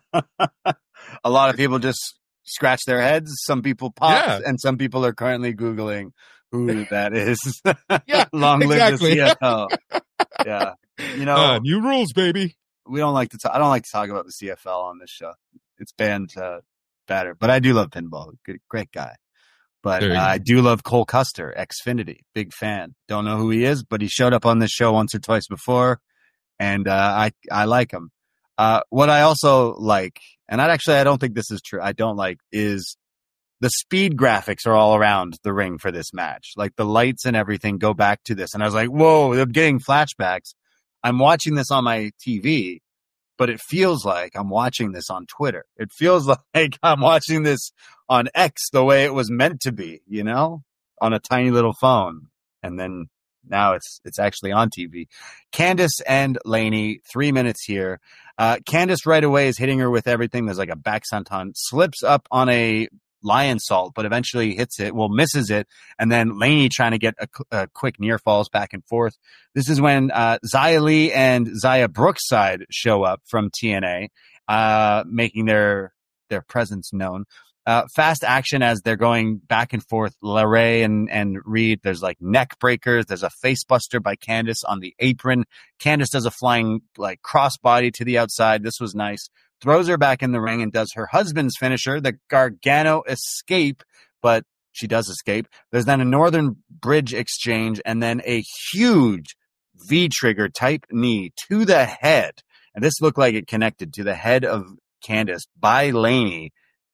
E: A lot of people just scratch their heads. Some people pop,
F: yeah.
E: and some people are currently Googling who that is.
F: Yeah,
E: Long live
F: exactly.
E: the C F L. Yeah. You know,
F: uh, new rules, baby.
E: We don't like to talk, I don't like to talk about the C F L on this show. It's banned uh, better, but I do love pinball. Good, great guy. But uh, I do love Cole Custer, Xfinity. Big fan. Don't know who he is, but he showed up on this show once or twice before, and uh, I I like him. Uh, what I also like, and I actually I don't think this is true. I don't like is the speed graphics are all around the ring for this match. Like the lights and everything go back to this, and I was like, whoa, they're getting flashbacks. I'm watching this on my T V, but it feels like I'm watching this on Twitter. It feels like I'm watching this on X the way it was meant to be, you know, on a tiny little phone. And then now it's it's actually on T V. Candice and Lainey, three minutes here. Uh, Candice right away is hitting her with everything. There's like a back senton, slips up on a lion salt, but eventually hits it, well, misses it. And then Lainey trying to get a, a quick near falls back and forth. This is when uh, Xia Li and Xia Brookside show up from T N A, uh, making their their presence known. Uh, fast action as they're going back and forth. LeRae and, and Reed, there's like neck breakers. There's a face buster by Candice on the apron. Candice does a flying like crossbody to the outside. This was nice. Throws her back in the ring and does her husband's finisher, the Gargano escape, but she does escape. There's then a Northern Bridge exchange and then a huge V-trigger type knee to the head. And this looked like it connected to the head of Candice by Lainey.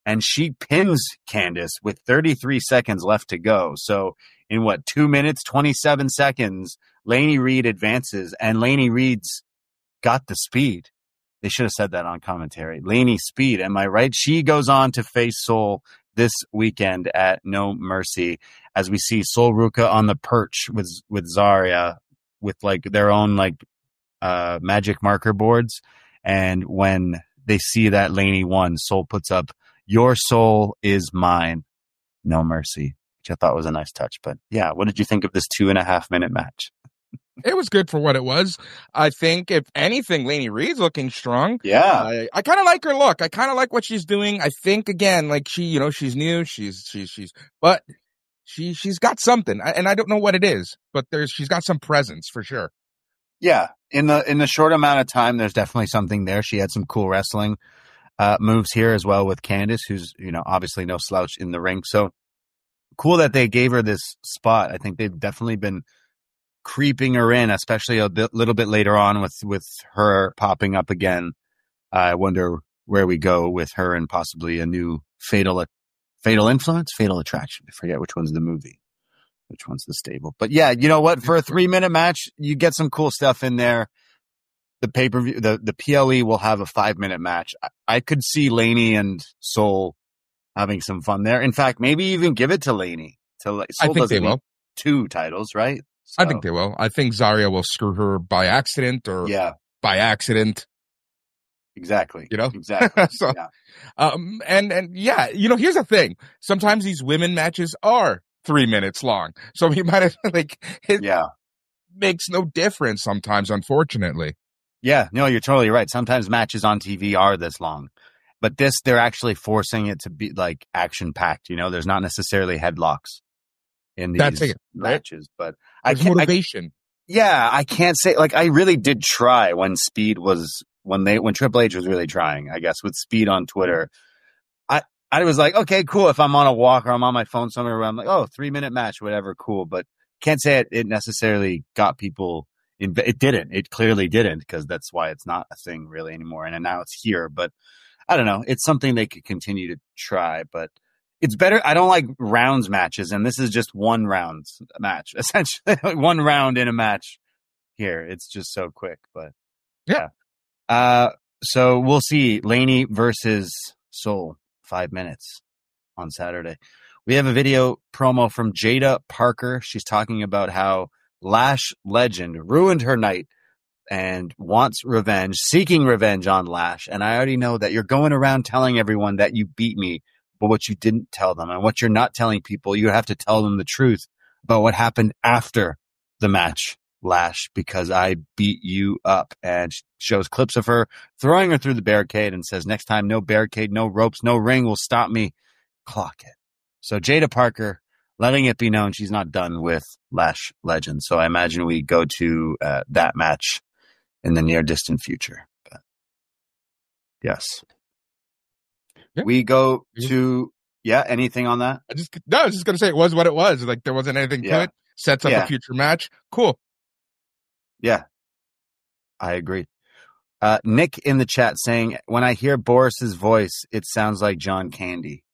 E: and she pins Candice with thirty-three seconds left to go. So in what, two minutes, twenty-seven seconds, Lainey Reed advances, and Lainey Reed's got the speed. They should have said that on commentary. Lainey speed, am I right? She goes on to face Sol this weekend at No Mercy, as we see Sol Ruca on the perch with with Zarya, with like their own like uh, magic marker boards. And when they see that Lainey won, Sol puts up, "Your soul is mine, No Mercy," which I thought was a nice touch. But yeah, what did you think of this two and a half minute match?
F: It was good for what it was. I think, if anything, Lainey Reed's looking strong.
E: Yeah.
F: I, I kind of like her look. I kind of like what she's doing. I think, again, like she, you know, she's new. She's, she's, she's, but she, she's got something. And I don't know what it is, but there's, she's got some presence for sure.
E: Yeah. In the, in the short amount of time, there's definitely something there. She had some cool wrestling uh, moves here as well with Candice, who's, you know, obviously no slouch in the ring. So cool that they gave her this spot. I think they've definitely been creeping her in, especially a bit, little bit later on with, with her popping up again. I wonder where we go with her and possibly a new fatal, fatal influence, fatal attraction. I forget which one's the movie, which one's the stable. But yeah, you know what? For a three minute match, you get some cool stuff in there. The pay per view, the, the P L E will have a five minute match. I, I could see Lainey and Sol having some fun there. In fact, maybe even give it to Lainey. To Sol
F: I think they will.
E: Two titles, right? So,
F: I think they will. I think Zarya will screw her by accident or
E: yeah.
F: by accident.
E: Exactly.
F: You know?
E: Exactly.
F: so,
E: yeah.
F: um, and, and yeah, you know, here's the thing. Sometimes these women matches are three minutes long. So you might have, like, it
E: yeah.
F: makes no difference sometimes, unfortunately.
E: Yeah. No, you're totally right. Sometimes matches on T V are this long. But this, they're actually forcing it to be, like, action-packed. You know, there's not necessarily headlocks in these
F: That's it,
E: matches.
F: right?
E: But I
F: There's
E: can't,
F: motivation.
E: I, yeah, I can't say, like, I really did try when Speed was, when they, when Triple H was really trying, I guess, with Speed on Twitter. I, I was like, okay, cool. If I'm on a walk or I'm on my phone somewhere where I'm like, oh, three minute match, whatever, cool. But can't say it, it necessarily got people in, it didn't. It clearly didn't, because that's why it's not a thing really anymore. And, and now it's here. But I don't know. It's something they could continue to try, but it's better. I don't like rounds matches, and this is just one round match, essentially one round in a match here. It's just so quick, but yeah. yeah. Uh, so we'll see Lainey versus Sol, five minutes on Saturday. We have a video promo from Jada Parker. She's talking about how Lash Legend ruined her night and wants revenge, seeking revenge on Lash. And I already know that you're going around telling everyone that you beat me, but what you didn't tell them and what you're not telling people, you have to tell them the truth about what happened after the match, Lash, because I beat you up. And shows clips of her throwing her through the barricade and says, next time, no barricade, no ropes, no ring will stop me. Clock it. So Jada Parker letting it be known she's not done with Lash Legend. So I imagine we go to uh, that match in the near distant future. But yes.
F: Yeah.
E: We go to, yeah, anything on that?
F: I just, no, I was just going to say it was what it was. Like, there wasn't anything
E: yeah.
F: to it. Sets up
E: yeah.
F: a future match. Cool.
E: Yeah. I agree. Uh, Nick in the chat saying, when I hear Boris's voice, it sounds like John Candy.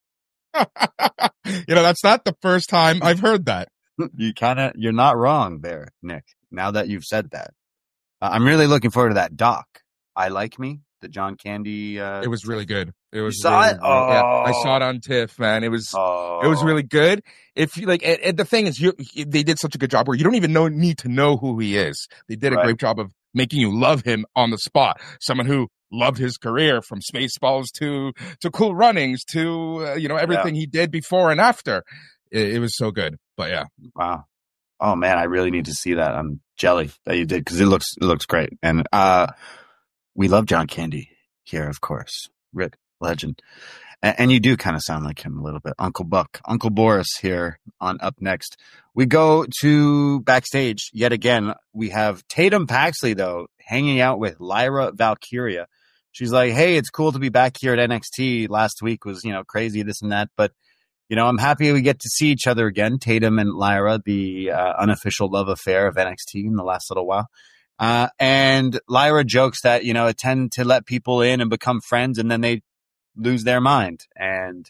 F: You know, that's not the first time I've heard that.
E: You kind of, you're not wrong there, Nick, now that you've said that. Uh, I'm really looking forward to that doc. I Like Me, the John Candy. Uh,
F: it was really good. It was
E: you saw
F: really,
E: it? Oh.
F: Yeah, I saw it on TIFF, man. It was,
E: oh.
F: it was really good. If you like, and, and the thing is, you, they did such a good job where you don't even know, need to know who he is. They did a
E: right.
F: great job of making you love him on the spot. Someone who loved his career, from Spaceballs to, to Cool Runnings to, uh, you know, everything yeah. he did before and after. It, it was so good, but yeah.
E: Wow. Oh man, I really need to see that. I'm jelly that you did, because it looks, it looks great. And, uh, we love John Candy here, of course. Rick, legend. And, and you do kind of sound like him a little bit. Uncle Buck, Uncle Boris here on Up Next. We go to backstage yet again. We have Tatum Paxley, though, hanging out with Lyra Valkyria. She's like, hey, it's cool to be back here at N X T. Last week was, you know, crazy, this and that. But, you know, I'm happy we get to see each other again. Tatum and Lyra, the uh, unofficial love affair of N X T in the last little while. Uh, and Lyra jokes that, you know, it tend to let people in and become friends, and then they lose their mind. And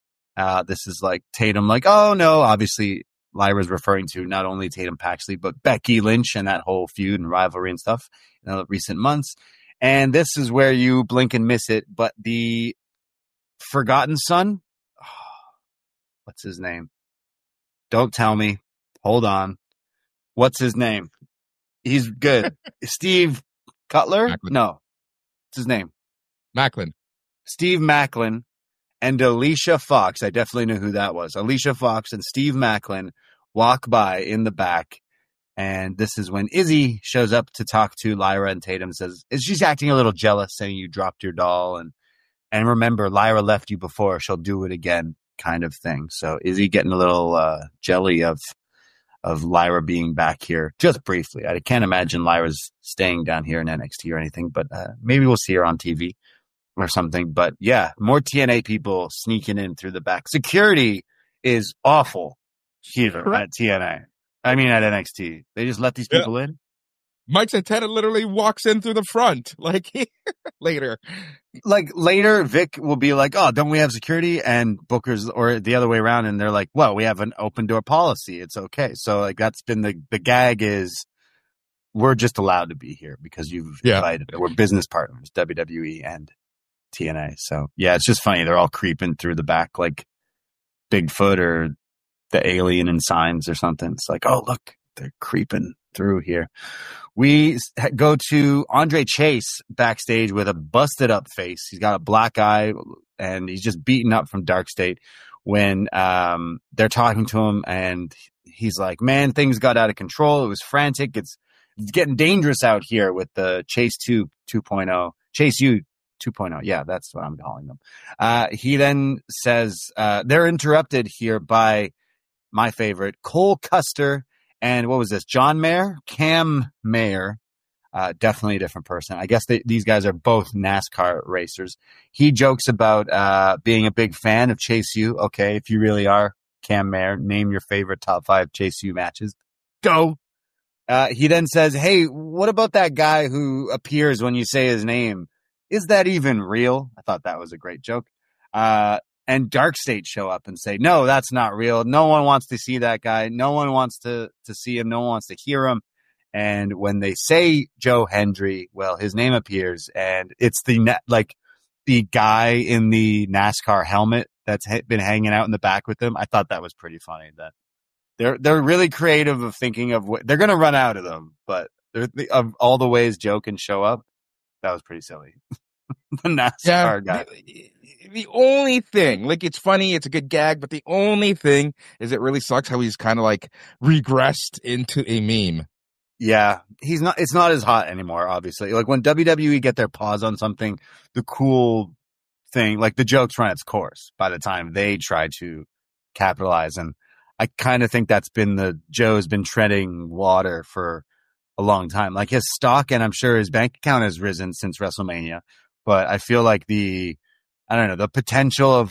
E: uh, this is like Tatum, like, oh no, obviously Lyra's referring to not only Tatum Paxley, but Becky Lynch and that whole feud and rivalry and stuff in the recent months. And this is where you blink and miss it. But the Forgotten Son, oh, what's his name? Don't tell me. Hold on. What's his name? He's good. Steve Cutler?
F: Macklin.
E: No. What's his name?
F: Macklin.
E: Steve Macklin and Alicia Fox. I definitely knew who that was. Alicia Fox and Steve Macklin walk by in the back. And this is when Izzy shows up to talk to Lyra, and Tatum says, she's acting a little jealous, saying you dropped your doll. And, and remember, Lyra left you before. She'll do it again, kind of thing. So Izzy getting a little uh, jelly of of Lyra being back here just briefly. I can't imagine Lyra's staying down here in N X T or anything, but uh, maybe we'll see her on T V or something. But yeah, more T N A people sneaking in through the back. Security is awful here
F: Correct.
E: At T N A. I mean, at N X T. They just let these people yeah. in.
F: Mike Santana literally walks in through the front, like later.
E: Like later, Vic will be like, "Oh, don't we have security?" And Booker's, or the other way around, and they're like, "Well, we have an open door policy. It's okay." So like that's been the the gag is we're just allowed to be here because you've
F: yeah.
E: invited. We're business partners, W W E and T N A. So yeah, it's just funny. They're all creeping through the back like Bigfoot or the alien in Signs or something. It's like, oh look, they're creeping through here. We go to Andre Chase backstage with a busted up face. He's got a black eye and he's just beaten up from Dark State when um, they're talking to him. And he's like, man, things got out of control. It was frantic. It's, it's getting dangerous out here with the Chase two 2.0, Chase U two point oh. Yeah, that's what I'm calling them. Uh, he then says uh, they're interrupted here by my favorite, Cole Custer. And what was this? John Mayer? Cam Mayer. Uh, definitely a different person. I guess they, these guys are both NASCAR racers. He jokes about uh, being a big fan of Chase U. Okay, if you really are Cam Mayer, name your favorite top five Chase U matches. Go. Uh, he then says, hey, what about that guy who appears when you say his name? Is that even real? I thought that was a great joke. Uh, And Dark State show up and say, no, that's not real. No one wants to see that guy. No one wants to, to see him. No one wants to hear him. And when they say Joe Hendry, well, his name appears and it's the, like the guy in the NASCAR helmet that's been hanging out in the back with them. I thought that was pretty funny that they're, they're really creative of thinking of what they're going to run out of them, but they're of all the ways Joe can show up. That was pretty silly. The NASCAR
F: yeah,
E: guy.
F: The, the only thing, like, it's funny, it's a good gag, but the only thing is it really sucks how he's kind of like regressed into a meme.
E: Yeah, he's not, it's not as hot anymore, obviously. Like when W W E get their paws on something, the cool thing, like the joke's run its course by the time they try to capitalize. And I kind of think that's been the, Joe's been treading water for a long time. Like his stock, and I'm sure his bank account has risen since WrestleMania. But I feel like the, I don't know, the potential of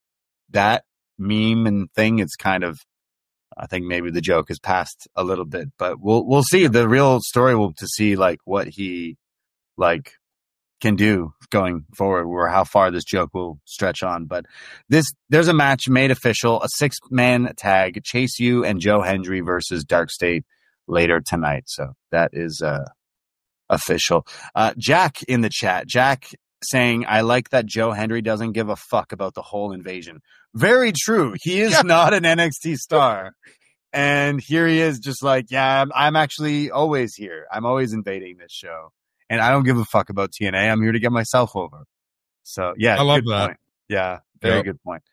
E: that meme and thing, it's kind of, I think maybe the joke has passed a little bit, but we'll, we'll see. The real story will to see like what he like can do going forward or how far this joke will stretch on. But this, there's a match made official, a six man tag, Chase U and Joe Hendry versus Dark State later tonight. So that is, uh, official. Uh, Jack in the chat, Jack saying, I like that Joe Hendry doesn't give a fuck about the whole invasion. Very true. He is yeah. not an N X T star. And here he is just like, yeah, I'm, I'm actually always here. I'm always invading this show. And I don't give a fuck about T N A. I'm here to get myself over. So yeah,
F: I love
E: good
F: that.
E: Point. Yeah, very
F: yep.
E: good point.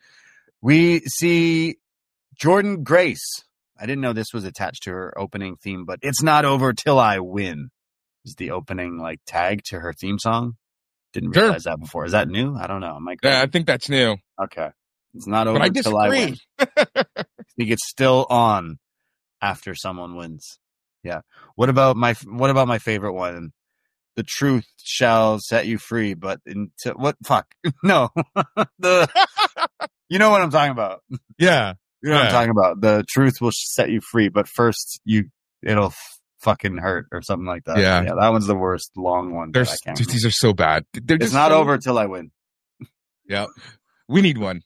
E: We see Jordan Grace. I didn't know this was attached to her opening theme, but it's not over till I win. Is the opening like tag to her theme song? Didn't realize sure. that before. Is that new? I don't know. Am I
F: yeah, I think that's new.
E: Okay. It's not over
F: but I
E: till I win.
F: disagree.
E: I think it's still on after someone wins. Yeah. What about my what about my favorite one? The truth shall set you free, but into what fuck? No. the You know what I'm talking about.
F: Yeah.
E: You know
F: yeah.
E: what I'm talking about. The truth will set you free, but first you it'll fucking hurt or something like that.
F: Yeah,
E: yeah that one's the worst long one.
F: There's,
E: I can't
F: these are so bad. They're
E: it's
F: just
E: not
F: so...
E: over till I win.
F: Yeah. We need one.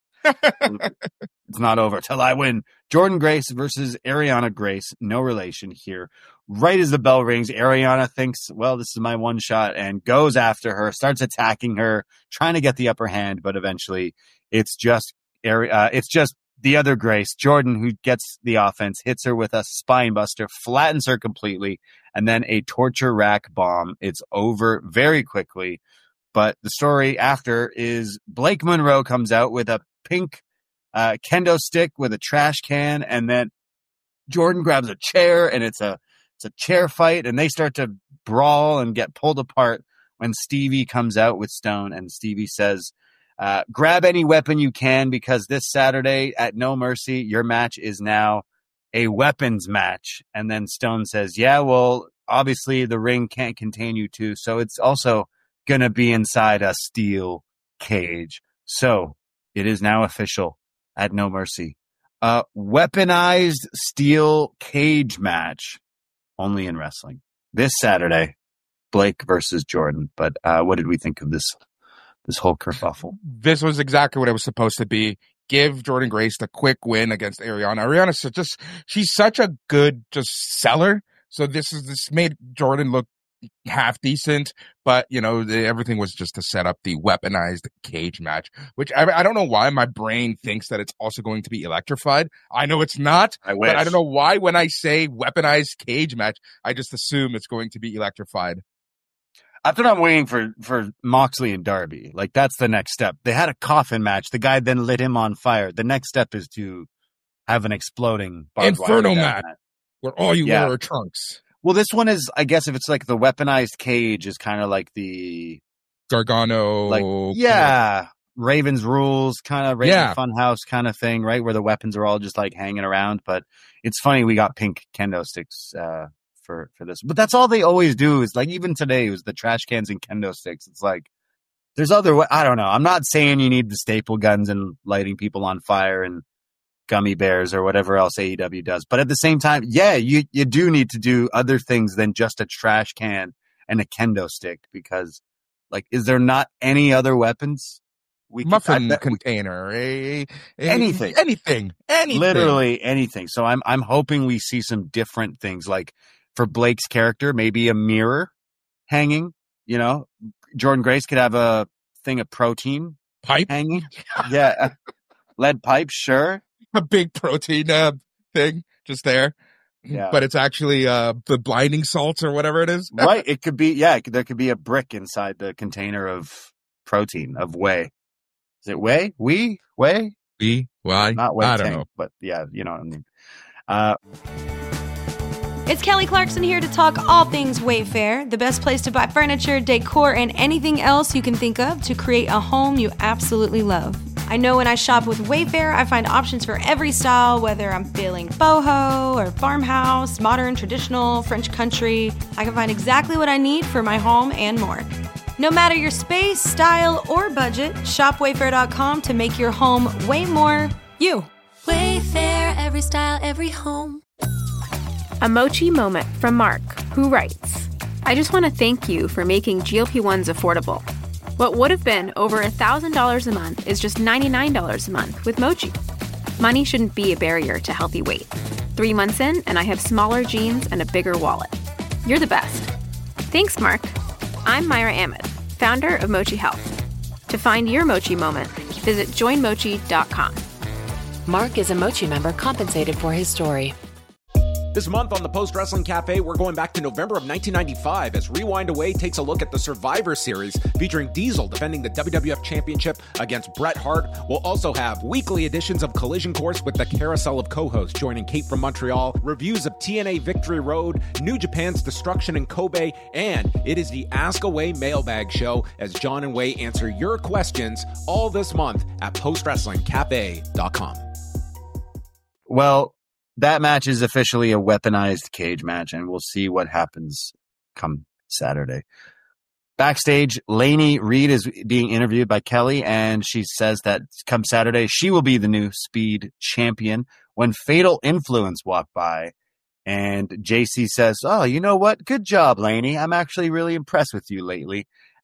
E: It's not over till I win. Jordynne Grace versus Ariana Grace. No relation here. Right as the bell rings, Ariana thinks, well, this is my one shot, and goes after her, starts attacking her, trying to get the upper hand, but eventually it's just Ari- uh, it's just the other Grace, Jordynne, who gets the offense, hits her with a spine buster, flattens her completely, and then a torture rack bomb. It's over very quickly. But the story after is Blake Monroe comes out with a pink uh, kendo stick with a trash can, and then Jordynne grabs a chair, and it's a it's a chair fight, and they start to brawl and get pulled apart when Stevie comes out with Stone, and Stevie says, uh, grab any weapon you can, because this Saturday at No Mercy, your match is now a weapons match. And then Stone says, yeah, well, obviously the ring can't contain you two, so it's also going to be inside a steel cage. So it is now official at No Mercy. A weaponized steel cage match only in wrestling this Saturday. Blake versus Jordynne. But uh, what did we think of this this whole kerfuffle?
F: This was exactly what it was supposed to be. Give Jordynne Grace the quick win against Ariana. Ariana's just, she's such a good just seller. So this is this made Jordynne look half decent, but you know, the, everything was just to set up the weaponized cage match, which I, I don't know why my brain thinks that it's also going to be electrified. I know it's not,
E: I wish.
F: But I don't know why when I say weaponized cage match, I just assume it's going to be electrified.
E: That's what I'm waiting for, for Moxley and Darby. Like, that's the next step. They had a coffin match. The guy then lit him on fire. The next step is to have an exploding
F: Inferno match, match where all you
E: yeah.
F: wear are trunks.
E: Well, this one is, I guess, if it's like the weaponized cage is kind of like the
F: Gargano,
E: like yeah, Ravens Rules, kind of Raven
F: yeah.
E: Funhouse kind of thing, right? Where the weapons are all just like hanging around. But it's funny we got pink kendo sticks uh, for for this, but that's all they always do. Is like even today it was the trash cans and kendo sticks. It's like there's other. I don't know. I'm not saying you need the staple guns and lighting people on fire and gummy bears or whatever else A E W does. But at the same time, yeah, you, you do need to do other things than just a trash can and a kendo stick, because like, is there not any other weapons?
F: We Muffin can, container, a, a,
E: anything,
F: anything, anything,
E: literally anything. So I'm, I'm hoping we see some different things, like for Blake's character, maybe a mirror hanging, you know, Jordynne Grace could have a thing of protein
F: pipe
E: hanging. Yeah. Lead pipe. Sure.
F: A big protein uh, thing just there,
E: yeah.
F: But it's actually uh, the blinding salts or whatever it is.
E: Right. It could be, yeah, it could, there could be a brick inside the container of protein, of whey. Is it whey? We? Whey?
F: We? Why?
E: Not whey.
F: I don't
E: tank,
F: know.
E: But yeah, you know what I mean. Uh,
A: It's Kelly Clarkson here to talk all things Wayfair, the best place to buy furniture, decor, and anything else you can think of to create a home you absolutely love. I know when I shop with Wayfair, I find options for every style, whether I'm feeling boho or farmhouse, modern, traditional, French country. I can find exactly what I need for my home and more. No matter your space, style, or budget, shop wayfair dot com to make your home way more you.
B: Wayfair, every style, every home.
G: A mochi moment from Mark, who writes, I just want to thank you for making G L P ones affordable. What would have been over one thousand dollars a month is just ninety-nine dollars a month with Mochi. Money shouldn't be a barrier to healthy weight. Three months in, and I have smaller jeans and a bigger wallet. You're the best. Thanks, Mark. I'm Myra Ahmed, founder of Mochi Health. To find your Mochi moment, visit join mochi dot com.
H: Mark is a Mochi member compensated for his story.
C: This month on the Post Wrestling Cafe, we're going back to November of nineteen ninety-five as Rewind Away takes a look at the Survivor Series featuring Diesel defending the W W F Championship against Bret Hart. We'll also have weekly editions of Collision Course with the carousel of co-hosts joining Kate from Montreal, reviews of T N A Victory Road, New Japan's Destruction in Kobe, and it is the Ask Away mailbag show as John and Wai answer your questions all this month at post wrestling cafe dot com.
E: Well, that match is officially a weaponized cage match, and we'll see what happens come Saturday. Backstage, Lainey Reed is being interviewed by Kelly, and she says that come Saturday, she will be the new Speed champion when Fatal Influence walk by. And J C says, oh, you know what? Good job, Lainey. I'm actually really impressed with you lately.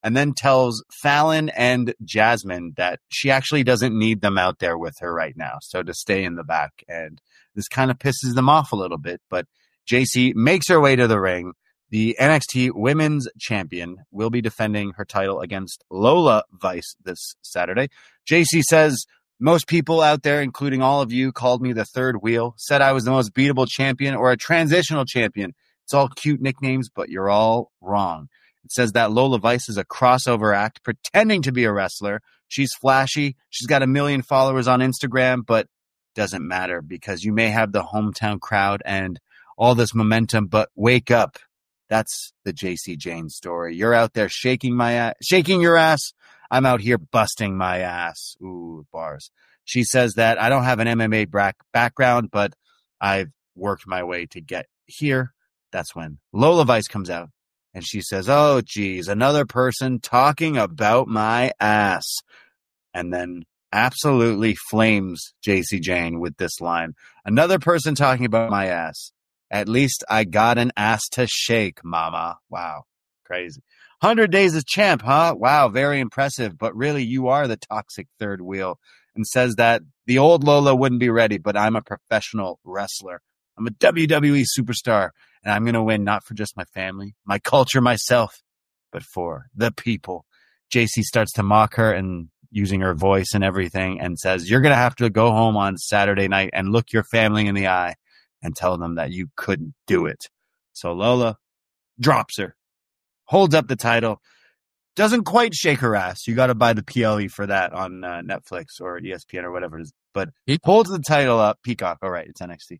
E: and then tells Fallon and Jasmine that she actually doesn't need them out there with her right now. So to stay in the back. And this kind of pisses them off a little bit. But J C makes her way to the ring. The N X T Women's Champion will be defending her title against Lola Vice this Saturday. J C says, most people out there, including all of you, called me the third wheel, said I was the most beatable champion or a transitional champion. It's all cute nicknames, but you're all wrong. It says that Lola Vice is a crossover act pretending to be a wrestler. She's flashy. She's got a million followers on Instagram, but doesn't matter because you may have the hometown crowd and all this momentum, but wake up. That's the J C Jane story. You're out there shaking my ass, shaking your ass. I'm out here busting my ass. Ooh, bars. She says that I don't have an M M A bra- background, but I've worked my way to get here. That's when Lola Vice comes out and she says, oh, geez, another person talking about my ass. And then absolutely flames J C Jane with this line. Another person talking about my ass. At least I got an ass to shake, mama. Wow. Crazy. one hundred days as champ, huh? Wow. Very impressive. But really, you are the toxic third wheel. And says that the old Lola wouldn't be ready, but I'm a professional wrestler. I'm a W W E superstar. And I'm going to win not for just my family, my culture, myself, but for the people. J C starts to mock her and using her voice and everything and says, you're going to have to go home on Saturday night and look your family in the eye and tell them that you couldn't do it. So Lola drops her, holds up the title, doesn't quite shake her ass. You got to buy the P L E for that on uh, Netflix or E S P N or whatever it is. But he holds the title up. Peacock. All right, it's N X T.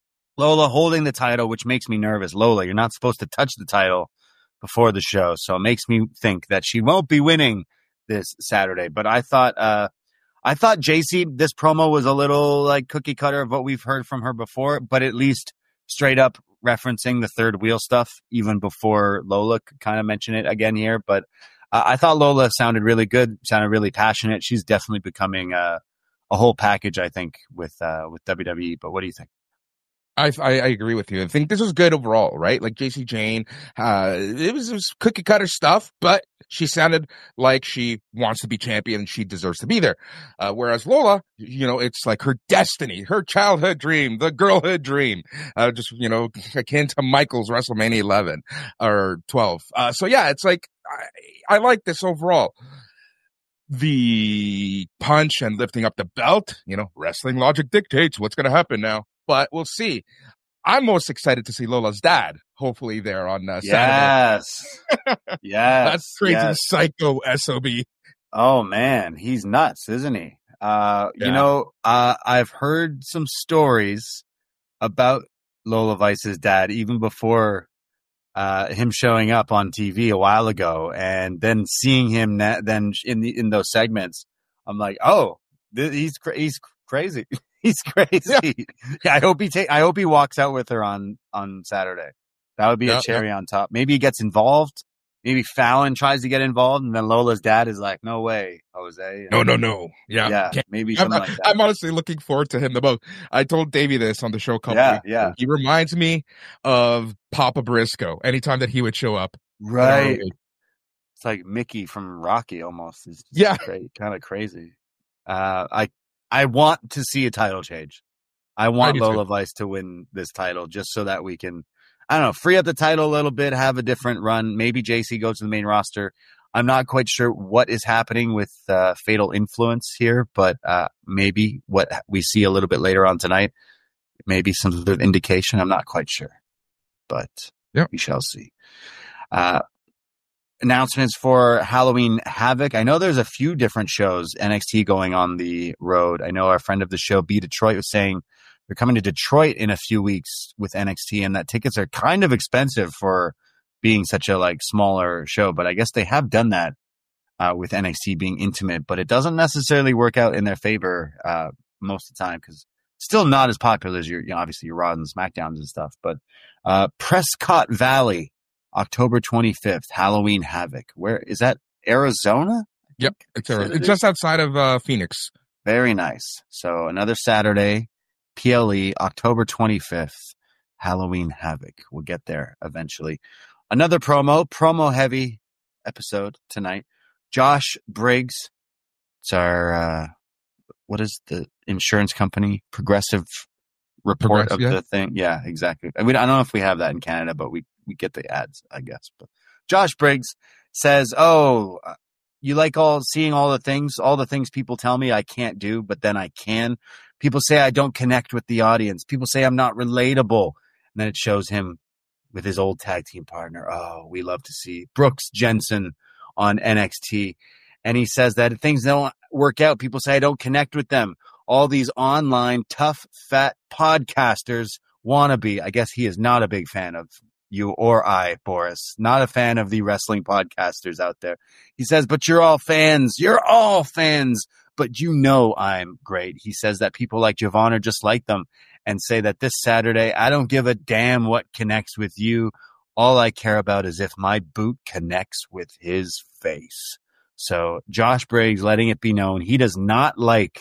E: Lola holding the title, which makes me nervous. Lola, you're not supposed to touch the title before the show. So it makes me think that she won't be winning this Saturday. But I thought, uh, I thought J C, this promo was a little like cookie cutter of what we've heard from her before, but at least straight up referencing the third wheel stuff, even before Lola could kind of mention it again here. But uh, I thought Lola sounded really good, sounded really passionate. She's definitely becoming a, a whole package, I think, with, uh, with W W E. But what do you think?
F: I, I I agree with you. I think this was good overall, right? Like J C Jane, uh, it was, it was cookie cutter stuff, but she sounded like she wants to be champion and she deserves to be there. Uh, whereas Lola, you know, it's like her destiny, her childhood dream, the girlhood dream, uh, just, you know, akin to Michael's WrestleMania eleven or twelve. Uh, so yeah, it's like, I, I like this overall. The punch and lifting up the belt, you know, wrestling logic dictates what's going to happen now. But we'll see. I'm most excited to see Lola's dad, hopefully there on uh,
E: Saturday. Yes. Yes.
F: That's crazy
E: yes.
F: psycho S O B.
E: Oh, man. He's nuts, isn't he? Uh,
F: yeah.
E: You know, uh, I've heard some stories about Lola Vice's dad even before uh, him showing up on T V a while ago. And then seeing him na- then in the, in those segments, I'm like, oh, th- he's cra- he's crazy. He's crazy. Yeah. I hope he ta- I hope he walks out with her on, on Saturday. That would be yep, a cherry yep. on top. Maybe he gets involved. Maybe Fallon tries to get involved, and then Lola's dad is like, "No way, Jose." And
F: no, no, no. Yeah,
E: yeah. Maybe
F: I'm,
E: something like that.
F: I'm honestly looking forward to him the most. I told Davey this on the show a couple
E: yeah,
F: weeks ago.
E: Yeah,
F: he reminds me of Papa Briscoe. Anytime that he would show up,
E: right? It's like Mickey from Rocky almost. It's
F: yeah,
E: cra- kind of crazy. Uh, I I want to see a title change. I want I Lola too. Vice to win this title just so that we can, I don't know, free up the title a little bit, have a different run. Maybe J C goes to the main roster. I'm not quite sure what is happening with uh, Fatal Influence here, but uh, maybe what we see a little bit later on tonight, maybe some sort of indication. I'm not quite sure, but
F: yep.
E: we shall see. Uh, announcements for Halloween Havoc. I know there's a few different shows, N X T going on the road. I know our friend of the show, B Detroit, was saying they're coming to Detroit in a few weeks with N X T, and that tickets are kind of expensive for being such a like smaller show. But I guess they have done that uh, with N X T being intimate, but it doesn't necessarily work out in their favor uh, most of the time because still not as popular as your, you know, obviously your Raws and SmackDowns and stuff. But uh, Prescott Valley, October twenty-fifth, Halloween Havoc. Where is that? Arizona?
F: Yep, it's Arizona. It's just outside of uh, Phoenix.
E: Very nice. So another Saturday, P L E, October twenty-fifth, Halloween Havoc. We'll get there eventually. Another promo, promo heavy episode tonight. Josh Briggs. It's our, uh, what is the insurance company? Progressive report of
F: yeah.
E: the thing. Yeah, exactly. I mean, I don't know if we have that in Canada, but we, we get the ads, I guess. But Josh Briggs says, oh, you like all seeing all the things, all the things people tell me I can't do, but then I can. People say I don't connect with the audience. People say I'm not relatable. And then it shows him with his old tag team partner. Oh, we love to see Brooks Jensen on N X T. And he says that if things don't work out, people say I don't connect with them. All these online tough, fat podcasters wannabe. I guess he is not a big fan of you or I, Boris. Not a fan of the wrestling podcasters out there. He says, but you're all fans. You're all fans. But you know I'm great. He says that people like Javon are just like them and say that this Saturday, I don't give a damn what connects with you. All I care about is if my boot connects with his face. So Josh Briggs letting it be known he does not like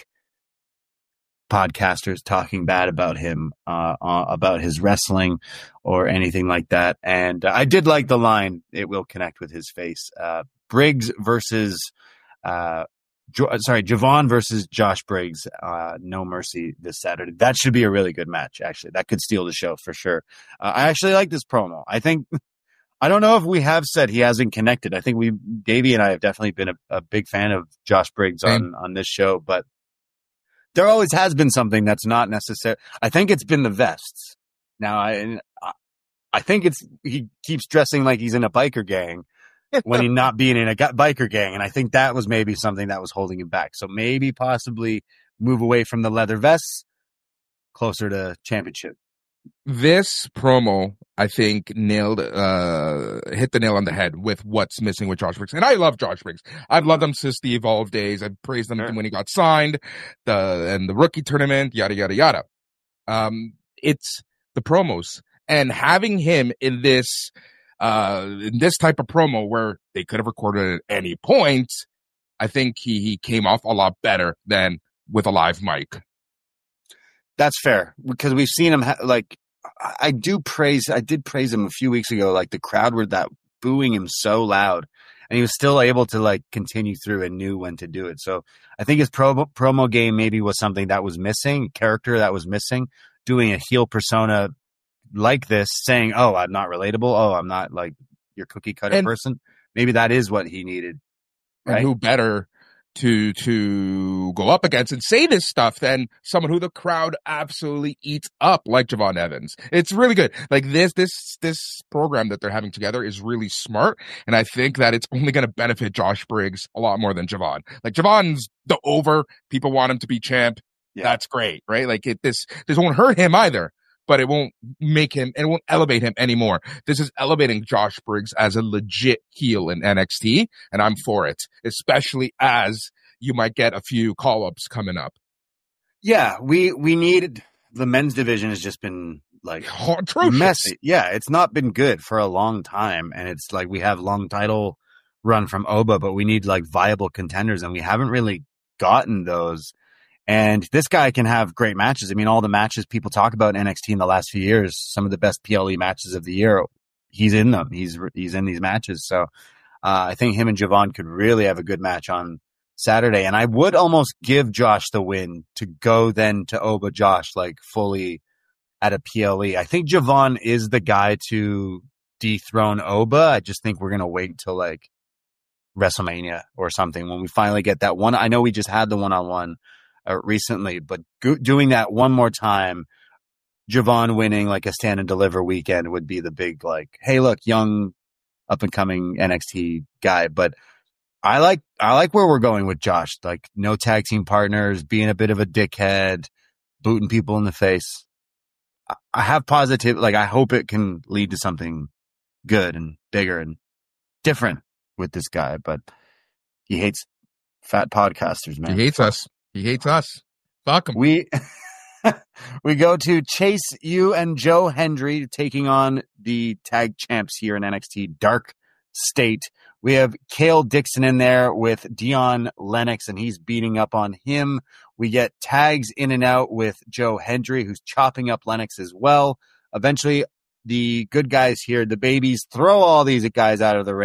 E: podcasters talking bad about him, uh, uh, about his wrestling or anything like that. And uh, I did like the line, it will connect with his face. Uh, Briggs versus, uh, jo- sorry, Javon versus Josh Briggs, uh, No Mercy this Saturday. That should be a really good match, actually. That could steal the show for sure. Uh, I actually like this promo. I think, I don't know if we have said he hasn't connected. I think we, Davey and I have definitely been a, a big fan of Josh Briggs on, on this show, but there always has been something that's not necessary. I think it's been the vests. Now, I I think it's he keeps dressing like he's in a biker gang when he's not being in a biker gang, and I think that was maybe something that was holding him back. So maybe possibly move away from the leather vests, closer to championship.
F: This promo, I think, nailed, uh, hit the nail on the head with what's missing with Josh Briggs. And I love Josh Briggs. I've loved him since the Evolve days. I've praised him sure. when he got signed, the, and the rookie tournament, yada, yada, yada. Um, it's the promos and having him in this, uh, in this type of promo where they could have recorded at any point. I think he, he came off a lot better than with a live mic.
E: That's fair because we've seen him ha- like I do praise. I did praise him a few weeks ago. Like the crowd were that booing him so loud, and he was still able to like continue through and knew when to do it. So I think his pro- promo game maybe was something that was missing, character that was missing. Doing a heel persona like this, saying, "Oh, I'm not relatable. Oh, I'm not like your cookie cutter and, person." Maybe that is what he needed. Right?
F: And who better to to go up against and say this stuff than someone who the crowd absolutely eats up like Javon Evans. It's really good. Like this this this program that they're having together is really smart, and I think that it's only going to benefit Josh Briggs a lot more than Javon. Like Javon's the over, people want him to be champ. Yeah. That's great, right? Like it this this won't hurt him either, but it won't make him, it won't elevate him anymore. This is elevating Josh Briggs as a legit heel in N X T, and I'm for it, especially as you might get a few call-ups coming up.
E: Yeah, we we needed, the men's division has just been like
F: atrocious.
E: Messy. Yeah, it's not been good for a long time, and it's like we have long title run from Oba, but we need like viable contenders, and we haven't really gotten those. And this guy can have great matches. I mean, all the matches people talk about in N X T in the last few years, some of the best P L E matches of the year, he's in them. He's he's in these matches. So uh, I think him and Javon could really have a good match on Saturday. And I would almost give Josh the win to go then to Oba Josh, like fully at a P L E. I think Javon is the guy to dethrone Oba. I just think we're going to wait till like WrestleMania or something when we finally get that one. I know we just had the one-on-one Uh, recently, but go- doing that one more time, Javon winning like a stand and deliver weekend would be the big like, hey, look, young up and coming N X T guy. But I like I like where we're going with Josh. Like no tag team partners, being a bit of a dickhead, booting people in the face. I, I have positive, like I hope it can lead to something good and bigger and different with this guy. But he hates fat podcasters, man.
F: He hates us. He hates us. Fuck him.
E: We we go to Chase U and Joe Hendry taking on the tag champs here in N X T Dark State. We have Kale Dixon in there with Dion Lennox, and he's beating up on him. We get tags in and out with Joe Hendry, who's chopping up Lennox as well. Eventually, the good guys here, the babies, throw all these guys out of the ring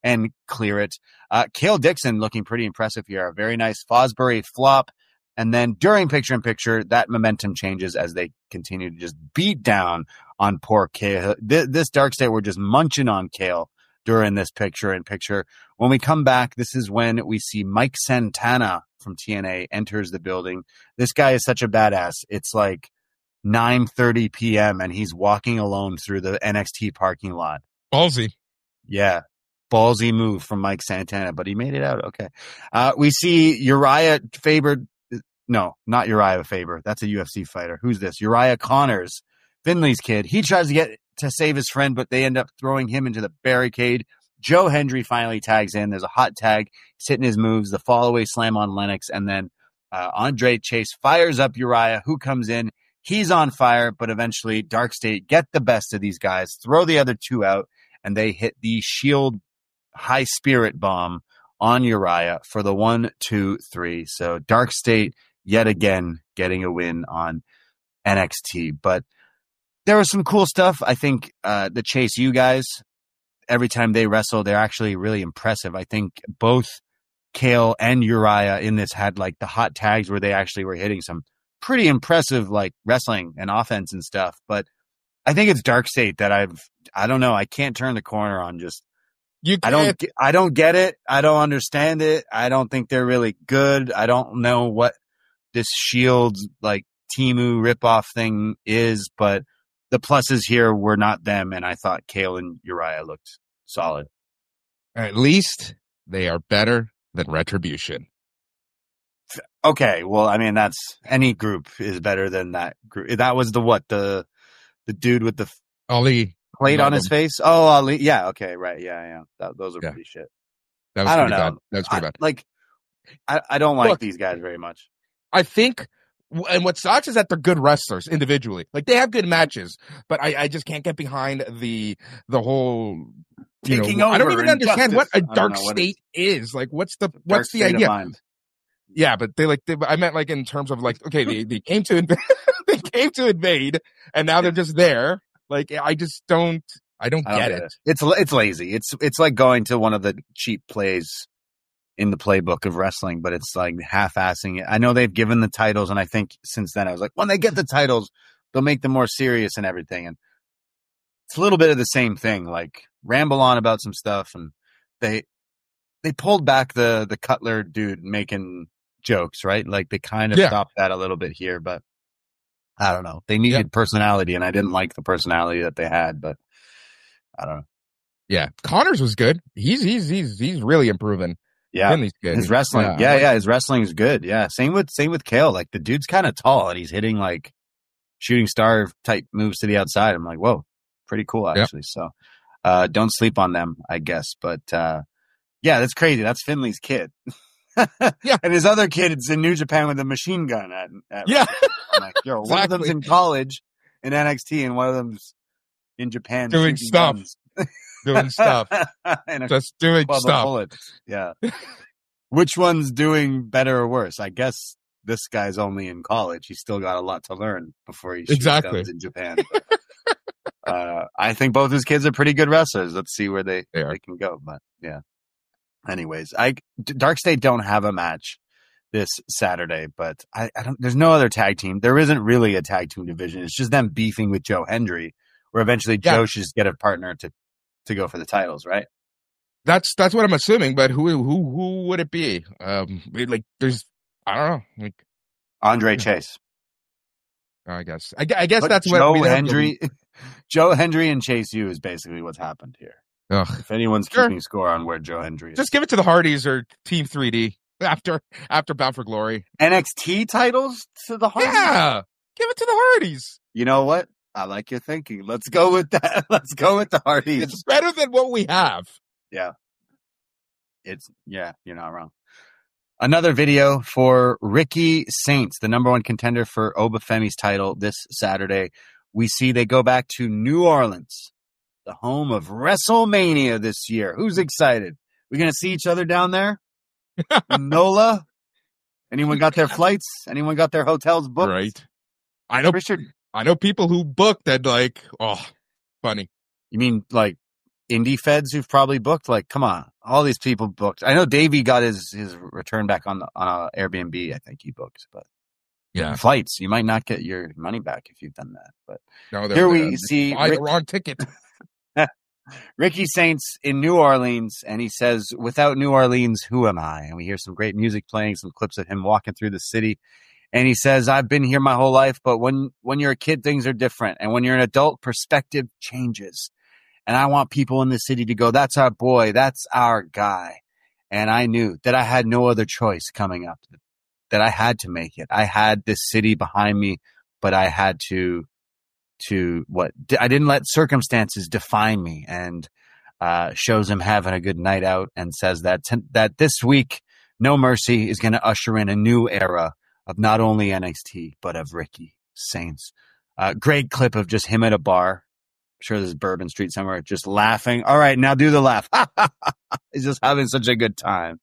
E: and clear it. Uh, Kale Dixon looking pretty impressive here. A very nice Fosbury flop. And then during picture-in-picture, that momentum changes as they continue to just beat down on poor Kale. This, this Dark State, we're just munching on Kale during this picture-in-picture. When we come back, this is when we see Mike Santana from T N A enters the building. This guy is such a badass. It's like nine thirty p.m. and he's walking alone through the N X T parking lot.
F: Ballsy.
E: Yeah. Ballsy move from Mike Santana, but he made it out. Okay. Uh, we see Uriah Faber. No, not Uriah Faber. That's a U F C fighter. Who's this? Uriah Connors, Finley's kid. He tries to get to save his friend, but they end up throwing him into the barricade. Joe Hendry finally tags in. There's a hot tag. He's hitting his moves, the fall away slam on Lennox, and then uh, Andre Chase fires up Uriah, who comes in. He's on fire, but eventually Dark State get the best of these guys, throw the other two out, and they hit the Shield High Spirit Bomb on Uriah for the one, two, three. So Dark State yet again getting a win on N X T. But there was some cool stuff. I think uh, the Chase U guys, every time they wrestle, they're actually really impressive. I think both Kale and Uriah in this had like the hot tags where they actually were hitting some pretty impressive like wrestling and offense and stuff. But I think it's Dark State that I've, I don't know. I can't turn the corner on just,
F: you
E: I don't, I don't get it. I don't understand it. I don't think they're really good. I don't know what this Shield like Temu ripoff thing is, but the pluses here were not them. And I thought Kale and Uriah looked solid.
F: At least they are better than Retribution.
E: Okay. Well, I mean, that's any group is better than that group. That was the, what, the, the dude with the
F: Ali
E: plate on his face. Oh, Ali. Yeah. Okay. Right. Yeah. Yeah. That, those are
F: yeah.
E: pretty shit.
F: That was
E: I don't
F: pretty
E: know.
F: bad. That was pretty
E: I,
F: bad.
E: Like, I, I don't like
F: Look,
E: these guys very much.
F: I think, and what sucks is that they're good wrestlers individually. Like they have good matches, but I, I just can't get behind the the whole. You
E: Taking
F: know,
E: over
F: I don't even understand what a
E: I don't
F: dark
E: know what
F: state is. Like, what's the
E: Dark
F: what's the
E: state of
F: idea?
E: mind.
F: Yeah, but they like they, I meant like in terms of like okay, they, they came to invade, they came to invade, and now they're just there. Like I just don't I don't
E: I don't
F: get,
E: get
F: it.
E: it. It's it's lazy. It's it's like going to one of the cheap plays in the playbook of wrestling, but it's like half-assing it. I know they've given the titles, and I think since then I was like, when they get the titles, they'll make them more serious and everything. And it's a little bit of the same thing. Like ramble on about some stuff, and they they pulled back the the Cutler dude making jokes, right? Like they kind of
F: Yeah.
E: stopped that a little bit here, but I don't know. They needed
F: Yeah.
E: personality, and I didn't like the personality that they had, but I don't know.
F: Yeah, Connors was good. He's he's he's he's really improving.
E: Yeah,
F: Finley's good.
E: his wrestling.
F: Yeah,
E: Yeah,
F: I
E: yeah,
F: like-
E: his wrestling is good. Yeah, same with same with Kale. Like the dude's kind of tall, and he's hitting like shooting star type moves to the outside. I'm like, whoa, pretty cool actually. So, uh, don't sleep on them, I guess. But uh, yeah, that's crazy. That's Finley's kid.
F: Yeah.
E: And his other kid's in New Japan with a machine gun at, at
F: Yeah.
E: I'm like, yo, one of them's in college in N X T, and one of them's in Japan
F: Doing
E: shooting
F: stuff.
E: guns.
F: doing stuff,
E: And a
F: just doing
E: club of
F: stuff.
E: bullets. Yeah. Which one's doing better or worse? I guess this guy's only in college. He's still got a lot to learn before he shoots
F: Exactly.
E: guns in Japan. But, uh, I think both his kids are pretty good wrestlers. Let's see where they,
F: They are.
E: they can go. But yeah. Anyways, I Dark State don't have a match this Saturday, but I, I don't. There's no other tag team. There isn't really a tag team division. It's just them beefing with Joe Hendry, where eventually
F: Yeah.
E: Joe should just get a partner to to go for the titles, right?
F: That's that's what I'm assuming. But who who who would it be? Um, like there's I don't know. Like
E: Andre Chase.
F: I guess I, gu- I guess
E: But
F: that's
E: Joe
F: what we
E: Hendry. Joe Hendry and Chase U is basically what's happened here.
F: Ugh.
E: If anyone's
F: Sure.
E: keeping score on where Joe Hendry is,
F: Just give it to the Hardys or Team three D after after Bound for Glory.
E: N X T titles to the Hardys.
F: Yeah, give it to the Hardys.
E: You know what? I like your thinking. Let's go with that. Let's go with the Hardys.
F: It's better than what we have.
E: Yeah. It's, yeah, you're not wrong. Another video for Ricky Saints, the number one contender for Obafemi's title this Saturday. We see they go back to New Orleans, the home of WrestleMania this year. Who's excited? We're going to see each other down there? Nola? Anyone got their flights? Anyone got their hotels booked?
F: Right. I know.
E: Richard,
F: I know people who booked that. Like, oh, funny.
E: you mean like indie feds who've probably booked. Like, come on, all these people booked. I know Davey got his, his return back on the, on a Airbnb. I think he booked, but
F: yeah,
E: flights, you might not get your money back if you've done that. But
F: no,
E: here we see
F: buy Rick, the wrong ticket.
E: Ricky Saints in New Orleans, and he says, "Without New Orleans, who am I?" And we hear some great music playing, some clips of him walking through the city. And he says, "I've been here my whole life, but when, when you're a kid, things are different. And when you're an adult, perspective changes. And I want people in the city to go, that's our boy, that's our guy." And I knew that I had no other choice coming up, that I had to make it. I had this city behind me, but I had to, to what? I didn't let circumstances define me." And uh, shows him having a good night out and says that, t- that this week, No Mercy is going to usher in a new era of not only N X T, but of Ricky Saints. Uh, great clip of just him at a bar. I'm sure this is Bourbon Street somewhere, just laughing. All right, now do the laugh. He's just having such a good time.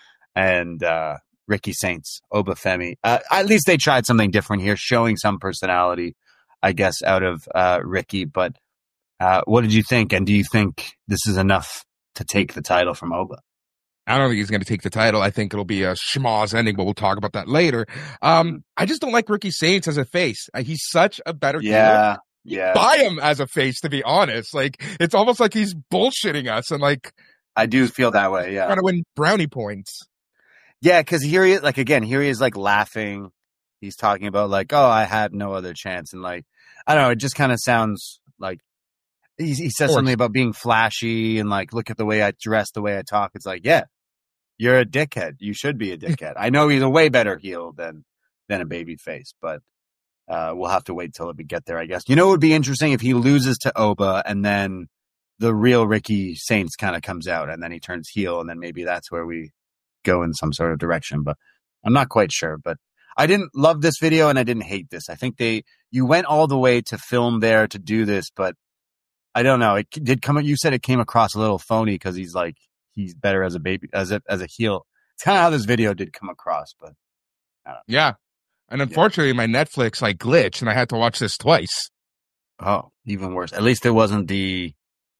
E: And uh, Ricky Saints, Obafemi. Uh, at least they tried something different here, showing some personality, I guess, out of uh, Ricky. But uh, what did you think? And do you think this is enough to take the title from Oba?
F: I don't think he's going to take the title. I think it'll be a schmoz ending, but we'll talk about that later. Um, I just don't like Ricky Saints as a face. Uh, he's such a better
E: yeah,
F: heel.
E: Yeah,
F: buy him as a face, to be honest. Like, it's almost like he's bullshitting us, and like,
E: I do feel that way. Yeah,
F: trying to win brownie points.
E: Yeah, because here he is, like, again, here he is, like, laughing. He's talking about, like, oh, I had no other chance, and like, I don't know, it just kind of sounds like he, he says something about being flashy and like, look at the way I dress, the way I talk. It's like, yeah. You're a dickhead. You should be a dickhead. I know he's a way better heel than than a baby face, but uh, we'll have to wait till we get there, I guess. You know, it would be interesting if he loses to Oba and then the real Ricky Saints kind of comes out and then he turns heel, and then maybe that's where we go in some sort of direction. But I'm not quite sure. But I didn't love this video and I didn't hate this. I think they you went all the way to film there to do this, but I don't know. It did come. You said it came across a little phony because he's like. He's better as a baby, as a, as a heel. It's kind of how this video did come across, but I don't know.
F: Yeah. And unfortunately, yeah. my Netflix like glitched, and I had to watch this twice.
E: Oh, even worse. At least it wasn't the.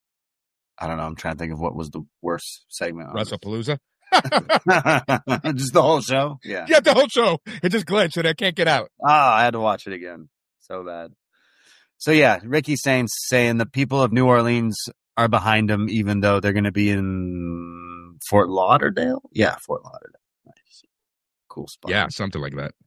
E: I don't know. I'm trying to think of what was the worst segment.
F: WrestlePalooza.
E: Just the whole show. Yeah.
F: Yeah, the whole show. It just glitched, and I can't get out.
E: Ah, I had to watch it again. So bad. So yeah, Ricky Saints saying the people of New Orleans are behind him, even though they're going to be in Fort Lauderdale. Yeah, Fort Lauderdale. Nice. Cool spot.
F: Yeah, something like that.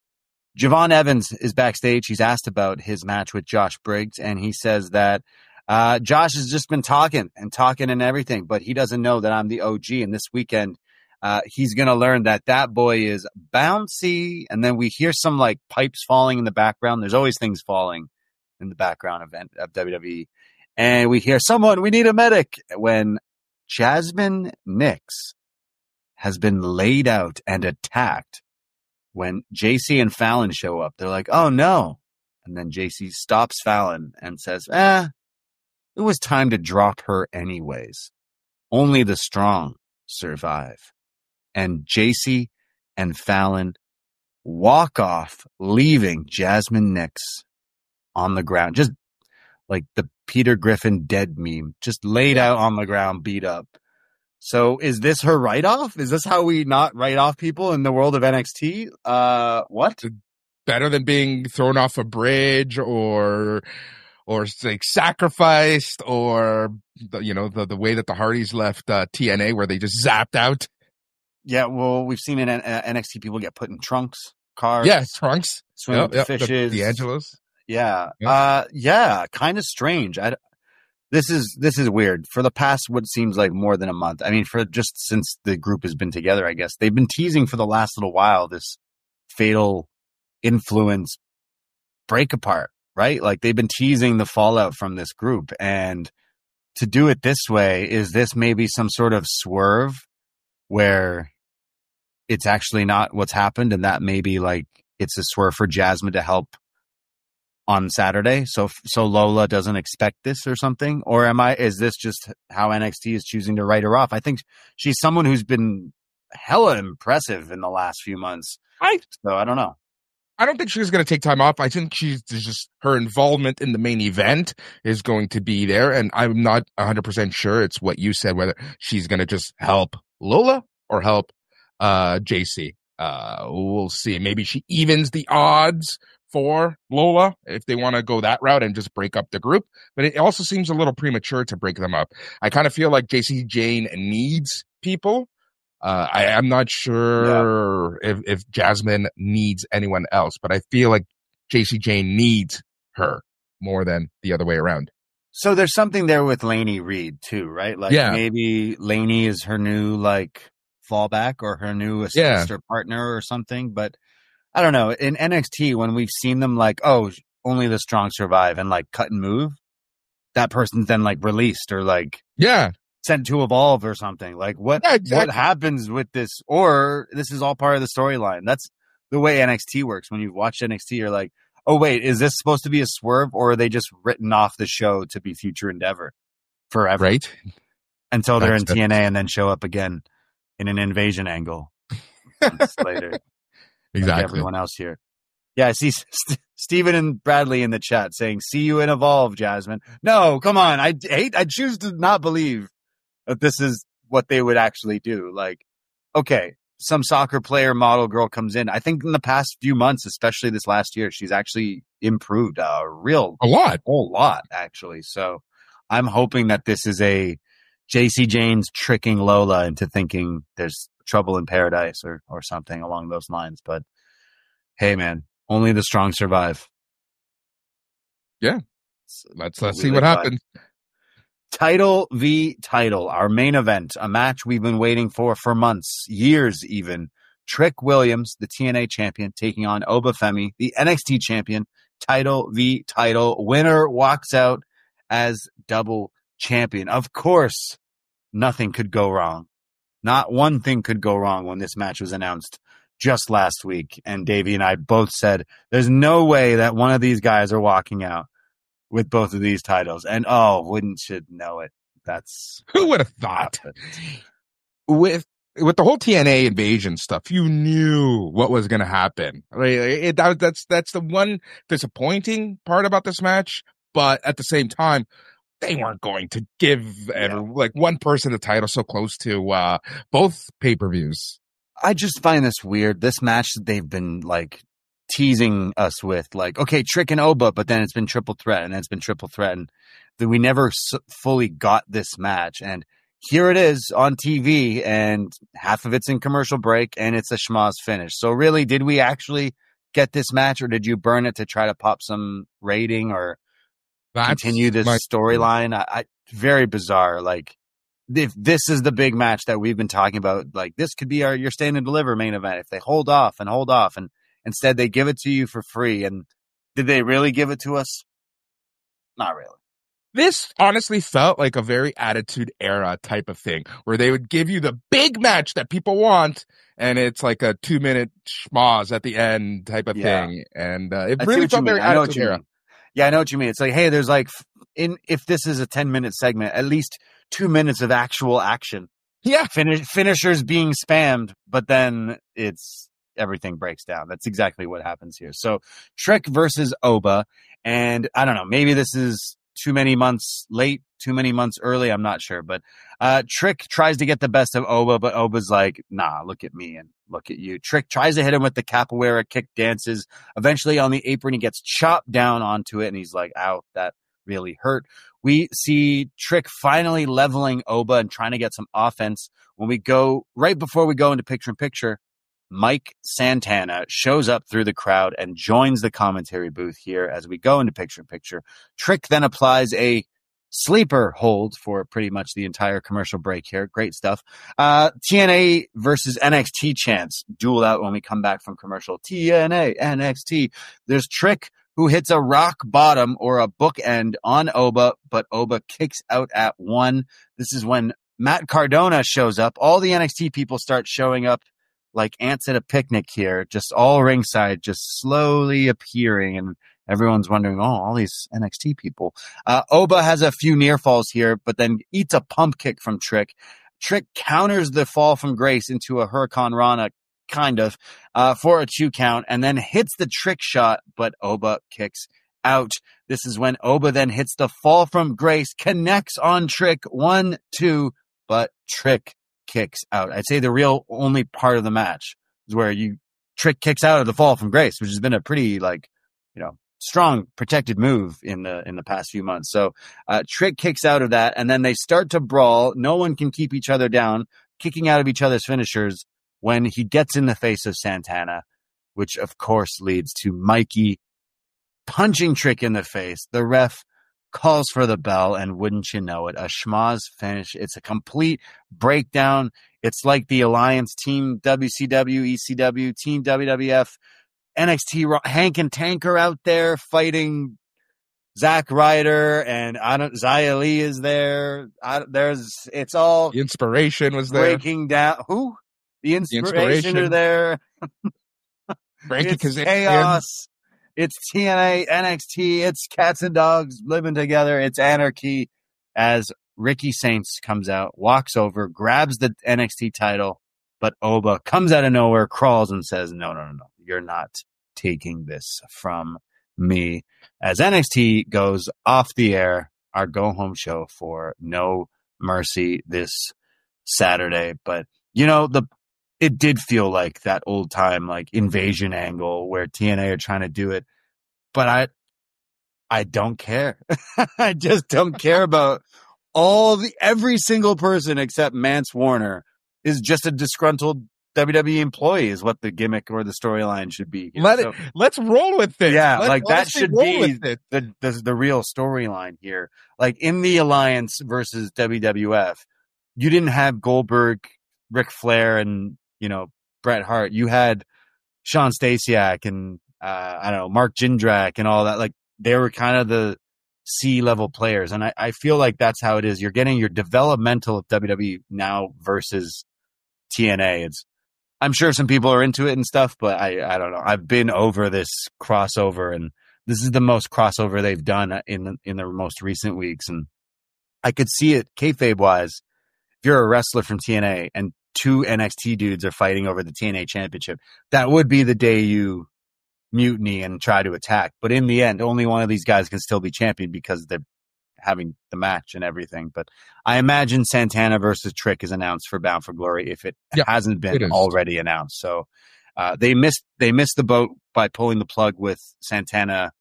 E: Javon Evans is backstage. He's asked about his match with Josh Briggs, and he says that uh, Josh has just been talking and talking and everything, but he doesn't know that I'm the O G, and this weekend uh, he's going to learn that that boy is bouncy. And then we hear some like pipes falling in the background. There's always things falling in the background of, of W W E. And we hear, someone, we need a medic, when Jasmine Nix has been laid out and attacked. When J C and Fallon show up, they're like, oh no. And then J C stops Fallon and says, eh, it was time to drop her anyways. Only the strong survive. And J C and Fallon walk off, leaving Jasmine Nix on the ground. Just like the Peter Griffin dead meme, just laid out on the ground, beat up. So is this her write-off? Is this how we not write off people in the world of N X T? Uh, what?
F: Better than being thrown off a bridge or, or like sacrificed, or the, you know, the, the way that the Hardys left uh, T N A, where they just zapped out.
E: Yeah, well, we've seen in N X T people get put in trunks, cars.
F: Yeah, trunks.
E: Swim
F: yep,
E: with
F: yep,
E: fishes.
F: The D'Angelos.
E: Yeah. Yep. Uh, yeah, kind of strange. I, this is this is weird. For the past, what seems like more than a month. I mean, for just since the group has been together, I guess they've been teasing for the last little while this fatal influence break apart, right? Like they've been teasing the fallout from this group, and to do it this way, is this maybe some sort of swerve where it's actually not what's happened, and that maybe like it's a swerve for Jasmine to help on Saturday, so so Lola doesn't expect this or something? Or am I? Is this just how N X T is choosing to write her off? I think she's someone who's been hella impressive in the last few months.
F: I
E: so I don't know.
F: I don't think she's going to take time off. I think she's just her involvement in the main event is going to be there. And I'm not one hundred percent sure it's what you said, whether she's going to just help Lola or help uh, J C. Uh, we'll see. Maybe she evens the odds for Lola if they want to go that route and just break up the group. But it also seems a little premature to break them up. I kind of feel like J C Jane needs people. Uh, I am not sure yeah. if, if Jasmine needs anyone else, but I feel like J C Jane needs her more than the other way around.
E: So there's something there with Lainey Reed too, right? Like yeah. maybe Lainey is her new like fallback or her new assist yeah. or partner or something. But I don't know. In N X T, when we've seen them like, oh, only the strong survive and like cut and move, that person's then like released or like
F: yeah.
E: sent to Evolve or something. Like what yeah, exactly. what happens with this? Or this is all part of the storyline. That's the way N X T works. When you watch N X T, you're like, oh wait, is this supposed to be a swerve, or are they just written off the show to be future endeavor forever?
F: Right.
E: Until they're That's in T N A and then show up again in an invasion angle later.
F: Exactly.
E: Like everyone else here. Yeah, I see St- Steven and Bradley in the chat saying, see you in Evolve, Jasmine. No, come on. I hate, I choose to not believe that this is what they would actually do. Like, okay, some soccer player model girl comes in. I think in the past few months, especially this last year, she's actually improved a real
F: a lot,
E: a whole lot actually. So I'm hoping that this is a J C Jane's tricking Lola into thinking there's trouble in paradise or, or something along those lines. But hey, man, only the strong survive.
F: Yeah. Let's, let's see what happens.
E: Title v title, our main event, a match we've been waiting for for months, years even. Trick Williams, the T N A champion, taking on Oba Femi, the N X T champion. Title v title. Winner walks out as double champion. Of course, nothing could go wrong. Not one thing could go wrong when this match was announced just last week. And Davey and I both said, there's no way that one of these guys are walking out with both of these titles. And oh, wouldn't you know it? That's
F: who would have thought. With with the whole T N A invasion stuff, you knew what was going to happen. Right? It, that, that's that's the one disappointing part about this match. But at the same time, they weren't going to give yeah. every, like one person the title so close to uh, both pay per views.
E: I just find this weird. This match that they've been like teasing us with, like, okay, Trick and Oba, but then it's been triple threat, and then it's been triple threat, and then we never s- fully got this match. And here it is on T V, and half of it's in commercial break, and it's a schmoz finish. So really, did we actually get this match, or did you burn it to try to pop some rating or That's continue this my- storyline? I, I very bizarre. Like, if this is the big match that we've been talking about, like this could be our your stand and deliver main event. If they hold off and hold off and instead, they give it to you for free. And did they really give it to us? Not really.
F: This honestly felt like a very Attitude Era type of thing, where they would give you the big match that people want, and it's like a two-minute schmoz at the end type of yeah. thing. And uh, it I really felt very Attitude Era.
E: Mean. Yeah, I know what you mean. It's like, hey, there's like, in if this is a ten-minute segment, at least two minutes of actual action.
F: Yeah.
E: Finish, finishers being spammed, but then it's everything breaks down. That's exactly what happens here. So Trick versus Oba. And I don't know, maybe this is too many months late, too many months early. I'm not sure. But uh, Trick tries to get the best of Oba, but Oba's like, nah, look at me and look at you. Trick tries to hit him with the capoeira kick dances. Eventually on the apron, he gets chopped down onto it. And he's like, ow, that really hurt. We see Trick finally leveling Oba and trying to get some offense. When we go, right before we go into picture in picture, Mike Santana shows up through the crowd and joins the commentary booth here as we go into picture-in-picture. Trick then applies a sleeper hold for pretty much the entire commercial break here. Great stuff. Uh, T N A versus N X T chants duel out when we come back from commercial. T N A, N X T. There's Trick who hits a rock bottom or a bookend on Oba, but Oba kicks out at one. This is when Matt Cardona shows up. All the N X T people start showing up like ants at a picnic here, just all ringside, just slowly appearing, and everyone's wondering, oh, all these N X T people. Uh, Oba has a few near falls here, but then eats a pump kick from Trick. Trick counters the fall from Grace into a Hurricane Rana kind of, uh, for a two count and then hits the trick shot, but Oba kicks out. This is when Oba then hits the fall from grace, connects on Trick, one, two, but Trick kicks out. I'd say the real only part of the match is where you Trick kicks out of the fall from grace, which has been a pretty, like, you know, strong protected move in the in the past few months. So uh, Trick kicks out of that, and then they start to brawl. No one can keep each other down, kicking out of each other's finishers when he gets in the face of Santana, which of course leads to Mikey punching Trick in the face. The ref calls for the bell, and wouldn't you know it, a schmoz finish. It's a complete breakdown. It's like the Alliance, Team W C W, E C W, Team W W F, N X T, Hank and Tanker out there fighting Zack Ryder, and I don't, Xia Li is there. I, there's, it's all
F: the Inspiration was there.
E: Breaking down. Who? The Inspiration,
F: the Inspiration.
E: are there.
F: Frankie
E: It's
F: Kazarian.
E: chaos. It's T N A, N X T. It's cats and dogs living together. It's anarchy. As Ricky Saints comes out, walks over, grabs the N X T title, but Oba comes out of nowhere, crawls, and says, no, no, no, no. You're not taking this from me. As N X T goes off the air, our go-home show for No Mercy this Saturday. But, you know, the it did feel like that old time, like, invasion angle where T N A are trying to do it. But I, I don't care. I just don't care about all the, every single person except Mance Warner is just a disgruntled W W E employee is what the gimmick or the storyline should be.
F: Let
E: so,
F: it, let's roll with it.
E: Yeah,
F: Let's
E: like that should be
F: the,
E: the, the, the real storyline here. Like in the Alliance versus W W F, you didn't have Goldberg, Ric Flair, and, you know, Bret Hart. You had Sean Stasiak and, uh, I don't know, Mark Jindrak and all that. Like they were kind of the C-level players. And I, I feel like that's how it is. You're getting your developmental of W W E now versus T N A. It's, I'm sure some people are into it and stuff, but I, I don't know. I've been over this crossover, and this is the most crossover they've done in the, in the most recent weeks. And I could see it kayfabe wise. If you're a wrestler from T N A and two N X T dudes are fighting over the T N A championship, that would be the day you mutiny and try to attack. But in the end, only one of these guys can still be champion because they're having the match and everything. But I imagine Santana versus Trick is announced for Bound for Glory if it yeah, hasn't been it already announced. So uh, they missed they missed the boat by pulling the plug with Santana.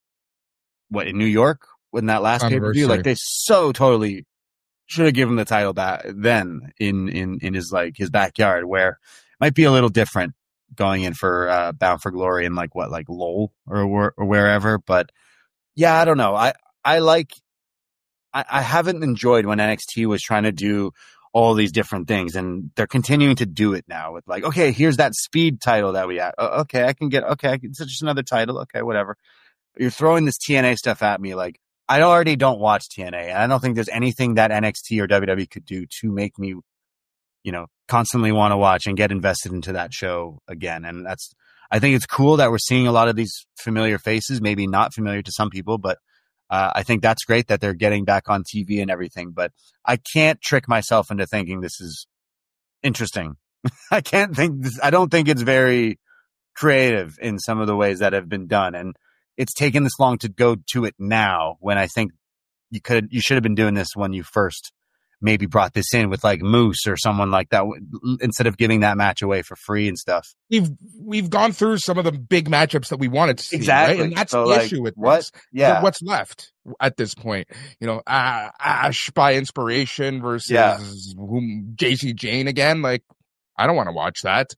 E: What, in New York in that last pay per view? Like they so totally should have given the title back then in in in his like his backyard, where it might be a little different going in for uh, Bound for Glory in like what like Lowell or or wherever. But yeah, I don't know. I I like. I haven't enjoyed when N X T was trying to do all these different things, and they're continuing to do it now with like, okay, here's that speed title that we have. Oh, okay, I can get, okay, I can, it's just another title. Okay, whatever. You're throwing this T N A stuff at me. Like, I already don't watch T N A, and I don't think there's anything that N X T or W W E could do to make me, you know, constantly want to watch and get invested into that show again. And that's, I think it's cool that we're seeing a lot of these familiar faces, maybe not familiar to some people, but Uh, I think that's great that they're getting back on T V and everything, but I can't trick myself into thinking this is interesting. I can't think this, I don't think it's very creative in some of the ways that have been done. And it's taken this long to go to it now when I think you could, you should have been doing this when you first maybe brought this in with like Moose or someone like that instead of giving that match away for free and stuff.
F: We've we've gone through some of the big matchups that we wanted to see,
E: exactly.
F: Right? And that's
E: so,
F: the
E: like,
F: issue with
E: what?
F: This.
E: Yeah.
F: So what's left at this point? You know, uh, Ash by Inspiration versus
E: yeah.
F: whom, J C Jane again. Like, I don't want to watch that.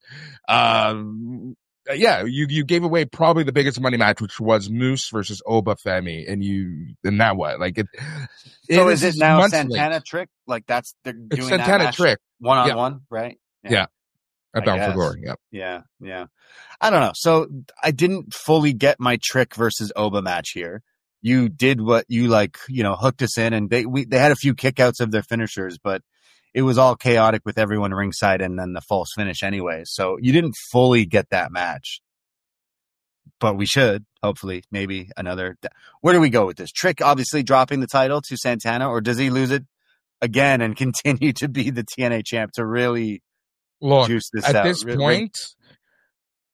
F: Um, yeah, you you gave away probably the biggest money match, which was Moose versus Oba Femi, and you and that what like it.
E: So
F: it
E: is it now Santana late. Trick? Like that's they're doing
F: it's Santana
E: that
F: Trick
E: one on
F: yeah.
E: one, right?
F: Yeah, yeah. At Bound for Glory. Yeah,
E: yeah, yeah. I don't know. So I didn't fully get my Trick versus Oba match here. You did what you like, you know, hooked us in, and they we they had a few kickouts of their finishers, but it was all chaotic with everyone ringside and then the false finish anyway. So you didn't fully get that match. But we should, hopefully, maybe another. Where do we go with this? Trick obviously dropping the title to Santana, or does he lose it again and continue to be the T N A champ to really
F: Look,
E: juice this
F: at
E: out?
F: this
E: Really?
F: point,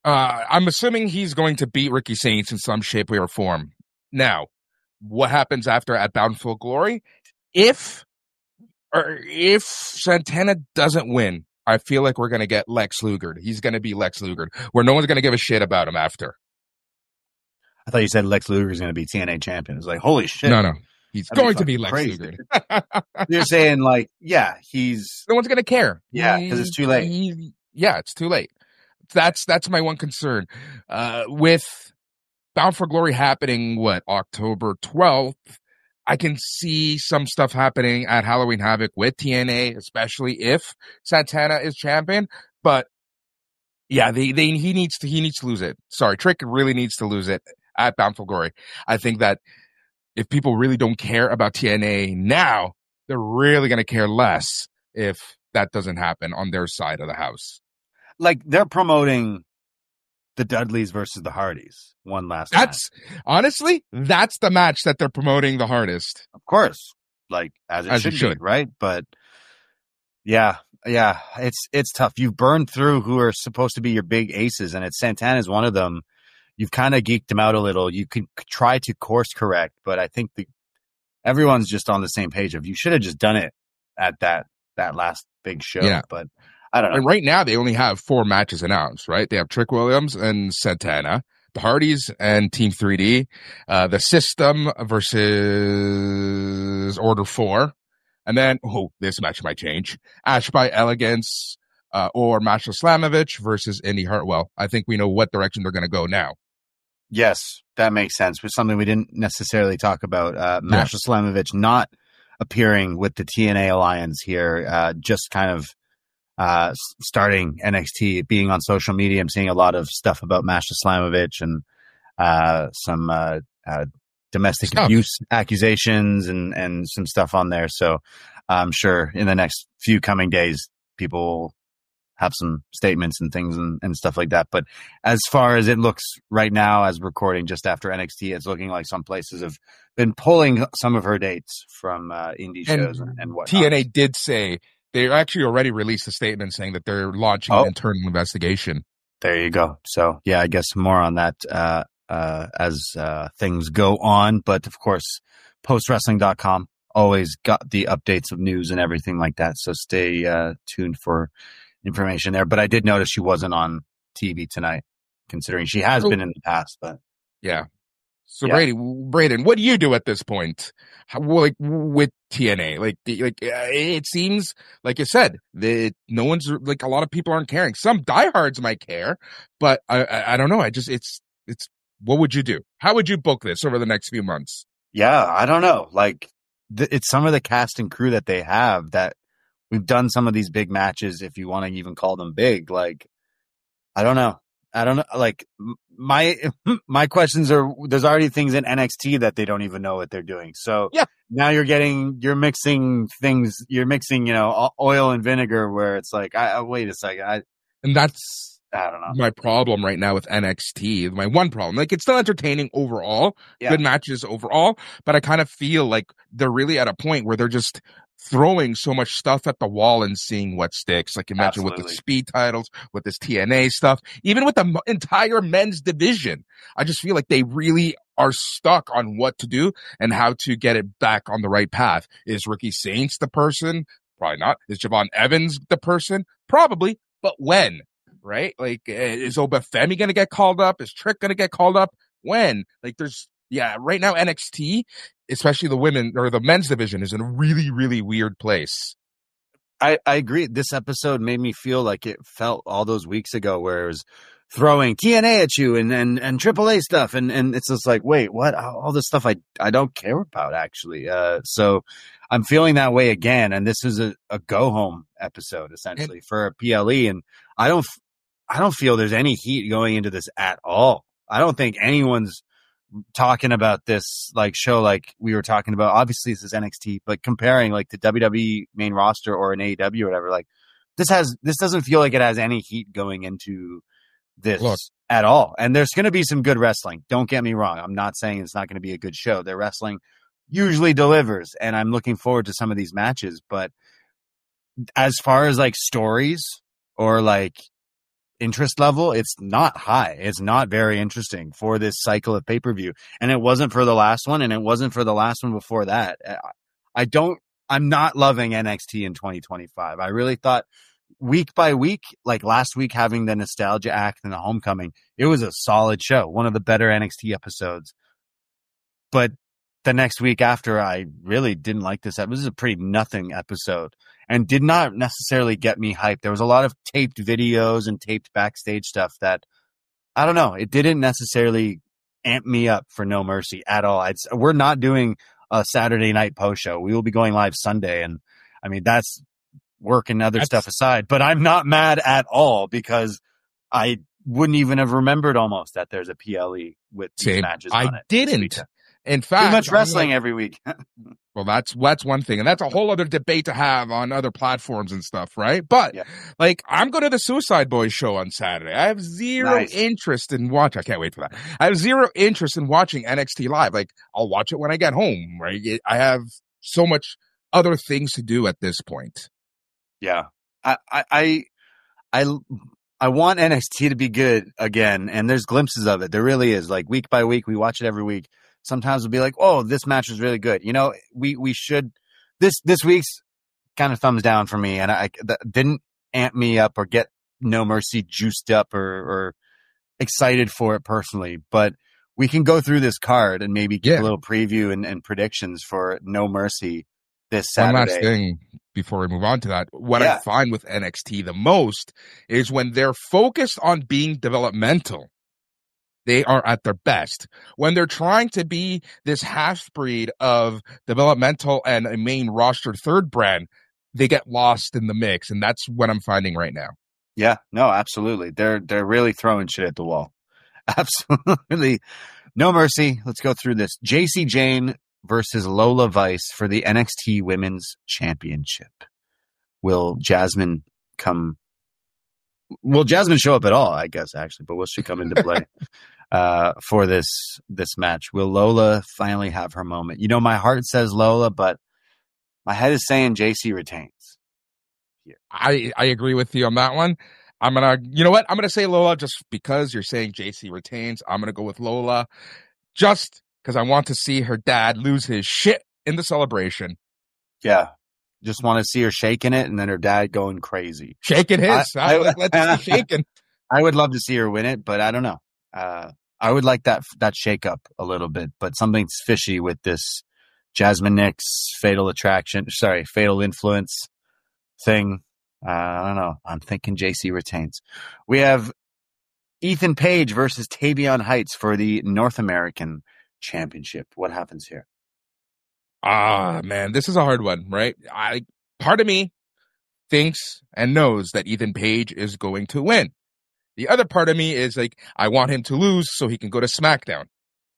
F: Uh, I'm assuming he's going to beat Ricky Saints in some shape, way, or form. Now, what happens after at Bound for Glory? If or if Santana doesn't win, I feel like we're going to get Lex Luger. He's going to be Lex Luger, where no one's going to give a shit about him after.
E: I thought you said Lex Luger is going to be T N A champion. It's like, holy shit.
F: No, no. He's
E: That'd
F: going
E: be
F: to be Lex
E: crazy.
F: Luger.
E: You're saying, like, yeah, he's...
F: No one's going to care.
E: Yeah, because it's too late.
F: He, yeah, it's too late. That's that's my one concern. Uh, with Bound for Glory happening, what, October twelfth, I can see some stuff happening at Halloween Havoc with T N A, especially if Santana is champion. But yeah, they, they he needs to he needs to lose it. Sorry, Trick really needs to lose it at Bound for Glory. I think that if people really don't care about T N A now, they're really going to care less if that doesn't happen on their side of the house.
E: Like, they're promoting the Dudleys versus the Hardys one last time.
F: That's honestly, that's the match that they're promoting the hardest.
E: Of course, like as it
F: As
E: should,
F: it should.
E: be, right? But yeah, yeah, it's it's tough. You've burned through who are supposed to be your big aces, and it's Santana's one of them. You've kind of geeked them out a little. You can try to course correct, but I think the everyone's just on the same page of you should have just done it at that that last big show.
F: Yeah.
E: But I don't know.
F: And right now, they only have four matches announced, right? They have Trick Williams and Santana, the Hardys and Team three D, uh, the System versus Order four, and then, oh, this match might change. Ash by Elegance uh, or Masha Slamovich versus Indy Hartwell. I think we know what direction they're going to go now.
E: Yes, that makes sense. But something we didn't necessarily talk about. Uh, Masha yeah. Slamovich not appearing with the T N A Alliance here, uh, just kind of uh, starting N X T, being on social media. I'm seeing a lot of stuff about Masha Slamovich and uh, some uh, uh, domestic stuff. abuse accusations and, and some stuff on there. So I'm sure in the next few coming days, people will have some statements and things and, and stuff like that. But as far as it looks right now, as recording just after N X T, it's looking like some places have been pulling some of her dates from uh, indie shows and, and whatnot.
F: T N A did say they actually already released a statement saying that they're launching oh. an internal investigation.
E: There you go. So yeah, I guess more on that uh, uh, as uh, things go on. But of course, post wrestling dot com always got the updates of news and everything like that. So stay uh, tuned for information there. But I did notice she wasn't on T V tonight, considering she has oh. been in the past. But
F: yeah. So
E: yeah.
F: Brady, Braden, what do you do at this point? How, like with T N A, like, like it seems like you said that no one's like a lot of people aren't caring. Some diehards might care, but I, I, I don't know. I just it's it's what would you do? How would you book this over the next few months?
E: Yeah, I don't know. Like th- it's some of the cast and crew that they have that. We've done some of these big matches, if you want to even call them big. Like, I don't know. I don't know. Like, my my questions are, there's already things in N X T that they don't even know what they're doing. So
F: yeah.
E: now you're getting, you're mixing things, you're mixing, you know, oil and vinegar where it's like, I, I wait a second. I,
F: and that's,
E: I don't know.
F: My problem right now with N X T, my one problem, like it's still entertaining overall, yeah. good matches overall, but I kind of feel like they're really at a point where they're just throwing so much stuff at the wall and seeing what sticks. Like you mentioned Absolutely. with the speed titles, with this T N A stuff, even with the m- entire men's division. I just feel like they really are stuck on what to do and how to get it back on the right path. Is Ricky Saints the person? Probably not. Is Javon Evans the person? Probably. But when? Right? Like, is Obafemi going to get called up? Is Trick going to get called up? When? Like, there's, yeah, right now N X T, especially the women or the men's division, is in a really, really weird place.
E: I, I agree. This episode made me feel like it felt all those weeks ago where it was throwing T N A at you and, and, and triple A stuff. And, and it's just like, wait, what? All this stuff I, I don't care about, actually. Uh, so I'm feeling that way again. And this is a, a go home episode, essentially, and, for P L E. And I don't, I don't feel there's any heat going into this at all. I don't think anyone's talking about this like show like we were talking about. Obviously, this is N X T, but comparing like the W W E main roster or an A E W or whatever, like this has this doesn't feel like it has any heat going into this Look. at all. And there's going to be some good wrestling. Don't get me wrong. I'm not saying it's not going to be a good show. Their wrestling usually delivers, and I'm looking forward to some of these matches. But as far as like stories or like interest level, it's not high. It's not very interesting for this cycle of pay-per-view. And it wasn't for the last one, and it wasn't for the last one before that. I don't, I'm not loving N X T in twenty twenty-five. I really thought week by week, like last week having the Nostalgia Act and the Homecoming, it was a solid show. One of the better N X T episodes. But the next week after, I really didn't like this. This is a pretty nothing episode and did not necessarily get me hyped. There was a lot of taped videos and taped backstage stuff that, I don't know, it didn't necessarily amp me up for No Mercy at all. I'd, we're not doing a Saturday night post show. We will be going live Sunday. And I mean, that's work and other that's, stuff aside, but I'm not mad at all because I wouldn't even have remembered almost that there's a P L E with these matches on
F: I
E: it.
F: didn't. In fact,
E: too much wrestling like, every week.
F: Well, that's that's one thing, and that's a whole other debate to have on other platforms and stuff, right? But yeah. like, I'm going to the Suicide Boys show on Saturday. I have zero nice. interest in watching. I can't wait for that. I have zero interest in watching N X T live. Like, I'll watch it when I get home. Right? I have so much other things to do at this point.
E: Yeah, I I I I want N X T to be good again, and there's glimpses of it. There really is. Like week by week, we watch it every week. Sometimes we'll be like, "Oh, this match was really good." You know, we we should. This this week's kind of thumbs down for me, and I that didn't amp me up or get No Mercy juiced up or, or excited for it personally. But we can go through this card and maybe get yeah. a little preview and, and predictions for No Mercy this Saturday.
F: One last thing before we move on to that. What yeah. I find with N X T the most is when they're focused on being developmental, they are at their best. When they're trying to be this half-breed of developmental and a main roster third brand, they get lost in the mix, and that's what I'm finding right now.
E: Yeah, no, absolutely. They're they're really throwing shit at the wall. Absolutely. No Mercy. Let's go through this. J C Jane versus Lola Vice for the N X T Women's Championship. Will Jasmine come... Will Jasmine show up at all, I guess, actually, but will she come into play uh, for this this match? Will Lola finally have her moment? You know, my heart says Lola, but my head is saying J C retains.
F: Here. I, I agree with you on that one. I'm going to, you know what? I'm going to say Lola just because you're saying J C retains. I'm going to go with Lola just because I want to see her dad lose his shit in the celebration.
E: Yeah. Just want to see her shaking it and then her dad going crazy.
F: Shaking his. I, I, Let's see shaking.
E: I would love to see her win it, but I don't know. Uh, I would like that that shake up a little bit, but something's fishy with this Jasmine Nix fatal attraction, sorry, fatal influence thing. Uh, I don't know. I'm thinking J C retains. We have Ethan Page versus Tavion Heights for the North American Championship. What happens here?
F: Ah, man, this is a hard one, right? I part of me thinks and knows that Ethan Page is going to win. The other part of me is like, I want him to lose so he can go to SmackDown.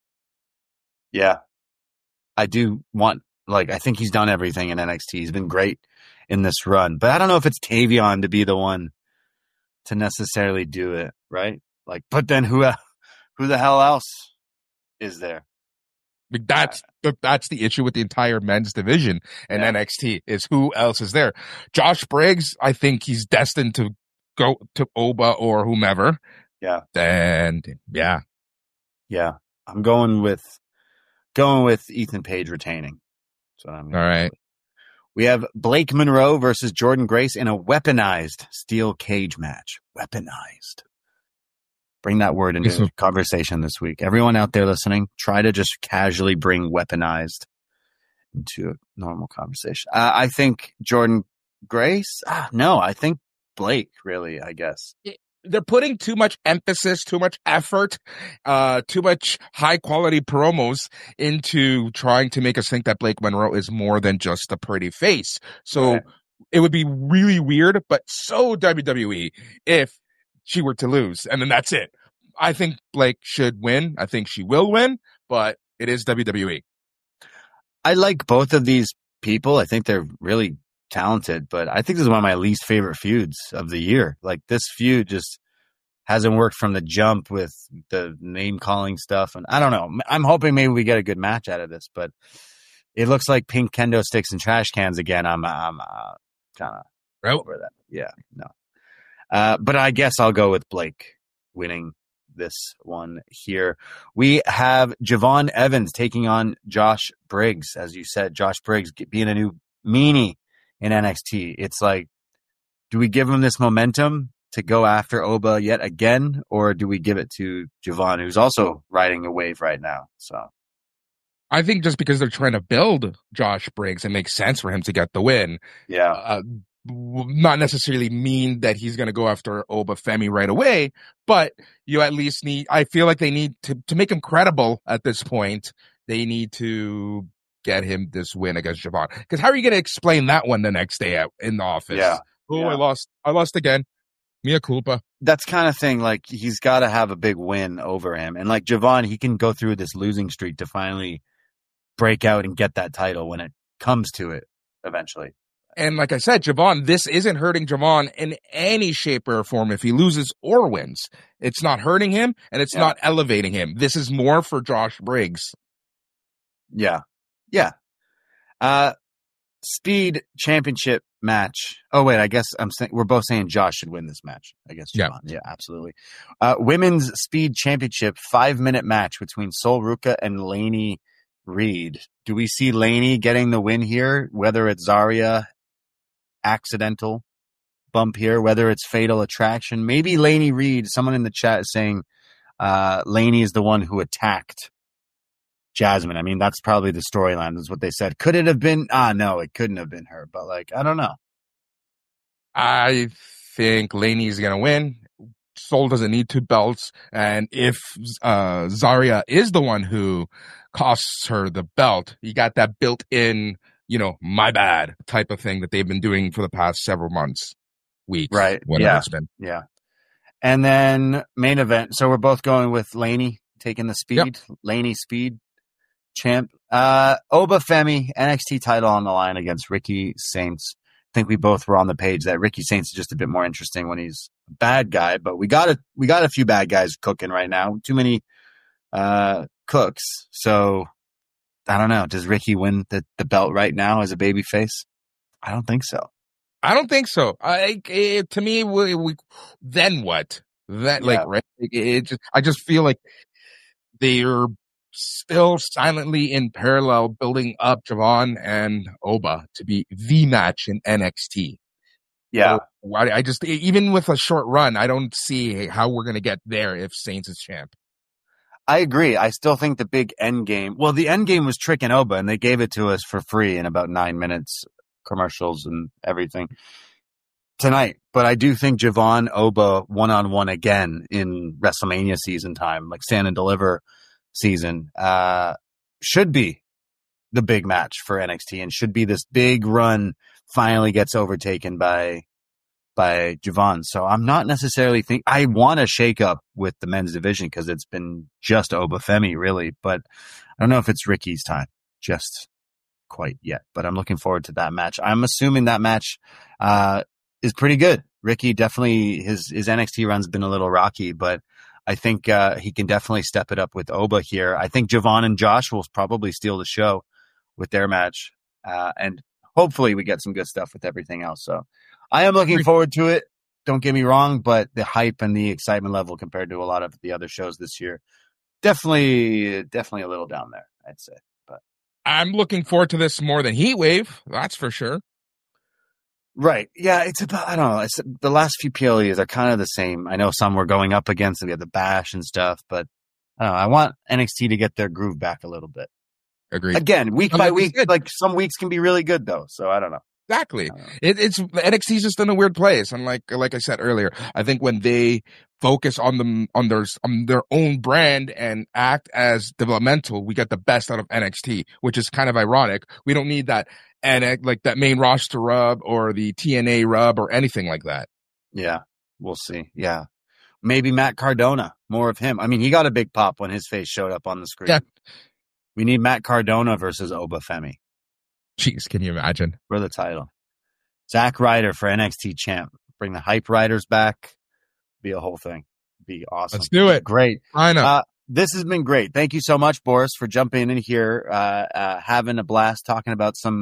E: Yeah. I do want, like, I think he's done everything in N X T. He's been great in this run, but I don't know if it's Tavion to be the one to necessarily do it, right? Like, but then who, who the hell else is there?
F: That's the, that's the issue with the entire men's division in yeah. N X T is who else is there. Josh Briggs, I think he's destined to go to Oba or whomever.
E: Yeah.
F: And yeah.
E: Yeah. I'm going with going with Ethan Page retaining. So I'm
F: All right.
E: With. We have Blake Monroe versus Jordan Grace in a weaponized steel cage match. Weaponized. Bring that word into the conversation this week. Everyone out there listening, try to just casually bring weaponized into a normal conversation. Uh, I think Jordan Grace? Ah, no, I think Blake, really, I guess.
F: They're putting too much emphasis, too much effort, uh, too much high-quality promos into trying to make us think that Blake Monroe is more than just a pretty face. So right. It would be really weird, but so W W E if she were to lose, and then that's it. I think Blake should win. I think she will win, but it is W W E.
E: I like both of these people. I think they're really talented, but I think this is one of my least favorite feuds of the year. Like, this feud just hasn't worked from the jump with the name-calling stuff, and I don't know. I'm hoping maybe we get a good match out of this, but it looks like pink kendo sticks and trash cans again. I'm, I'm uh, kind of over that. Yeah, no. Uh, but I guess I'll go with Blake winning this one here. We have Javon Evans taking on Josh Briggs. As you said, Josh Briggs being a new meanie in N X T. It's like, do we give him this momentum to go after Oba yet again, or do we give it to Javon, who's also riding a wave right now? So
F: I think just because they're trying to build Josh Briggs, it makes sense for him to get the win.
E: Yeah.
F: Uh, not necessarily mean that he's going to go after Oba Femi right away, but you at least need, I feel like they need to, to make him credible at this point. They need to get him this win against Javon. Because how are you going to explain that one the next day at, in the office?
E: Yeah.
F: Oh,
E: yeah.
F: I lost. I lost again. Mea culpa.
E: That's kind of thing. Like, he's got to have a big win over him. And like Javon, he can go through this losing streak to finally break out and get that title when it comes to it eventually.
F: And like I said, Javon, this isn't hurting Javon in any shape or form if he loses or wins. It's not hurting him, and it's yeah. not elevating him. This is more for Josh Briggs.
E: Yeah. Yeah. Uh, speed championship match. Oh, wait, I guess I'm saying we're both saying Josh should win this match. I guess Javon. Yeah, yeah absolutely. Uh, women's speed championship five-minute match between Sol Ruca and Lainey Reed. Do we see Lainey getting the win here, whether it's Zarya accidental bump here, whether it's fatal attraction? Maybe Lainey Reed, someone in the chat is saying uh, Lainey is the one who attacked Jasmine. I mean, that's probably the storyline. That's what they said. Could it have been? Ah, no, it couldn't have been her. But, like, I don't know.
F: I think Lainey's going to win. Sol doesn't need two belts. And if uh, Zarya is the one who costs her the belt, you got that built-in, you know, my bad type of thing that they've been doing for the past several months, weeks.
E: Right.
F: Whatever
E: yeah.
F: it's been.
E: Yeah. And then main event. So we're both going with Lainey taking the speed. Yep. Lainey speed champ. Uh, Oba Femi, N X T title on the line against Ricky Saints. I think we both were on the page that Ricky Saints is just a bit more interesting when he's a bad guy, but we got a, we got a few bad guys cooking right now. Too many uh, cooks. So I don't know. Does Ricky win the, the belt right now as a babyface? I don't think so.
F: I don't think so. I, it, to me, we, we, then what? That yeah. like, right? It, it just, I just feel like they're still silently in parallel building up Javon and Oba to be the match in N X T.
E: Yeah.
F: So I, I just, even with a short run, I don't see how we're going to get there if Saints is champ.
E: I agree. I still think the big end game, well, the end game was Trick and Oba, and they gave it to us for free in about nine minutes, commercials and everything tonight. But I do think Javon Oba one-on-one again in WrestleMania season time, like Stand and Deliver season, uh, should be the big match for N X T and should be this big run finally gets overtaken by by Javon. So I'm not necessarily think I want a shake up with the men's division because it's been just Oba Femi really, but I don't know if it's Ricky's time just quite yet, but I'm looking forward to that match. I'm assuming that match uh, is pretty good. Ricky definitely, his, his N X T run's been a little rocky, but I think uh, he can definitely step it up with Oba here. I think Javon and Josh will probably steal the show with their match. Uh, and hopefully we get some good stuff with everything else. So I am looking forward to it. Don't get me wrong, but the hype and the excitement level compared to a lot of the other shows this year, definitely, definitely a little down there, I'd say. But
F: I'm looking forward to this more than Heatwave. That's for sure.
E: Right. Yeah. It's about, I don't know. It's the last few P L Es are kind of the same. I know some we're going up against and we have the Bash and stuff, but I don't know. I want N X T to get their groove back a little bit.
F: Agreed.
E: Again, week
F: no,
E: by week, like some weeks can be really good though. So I don't know.
F: Exactly. It, it's N X T's just in a weird place. And like, like I said earlier, I think when they focus on them, on their, on their own brand and act as developmental, we get the best out of N X T, which is kind of ironic. We don't need that and like that main roster rub or the T N A rub or anything like that.
E: Yeah. We'll see. Yeah. Maybe Matt Cardona, more of him. I mean, he got a big pop when his face showed up on the screen.
F: Yeah.
E: We need Matt Cardona versus Oba Femi.
F: Jeez, can you imagine?
E: For the title. Zack Ryder for N X T champ. Bring the hype riders back. Be a whole thing. Be awesome.
F: Let's do it.
E: Great.
F: I know.
E: Uh, this has been great. Thank you so much, Boris, for jumping in here, uh, uh, having a blast, talking about some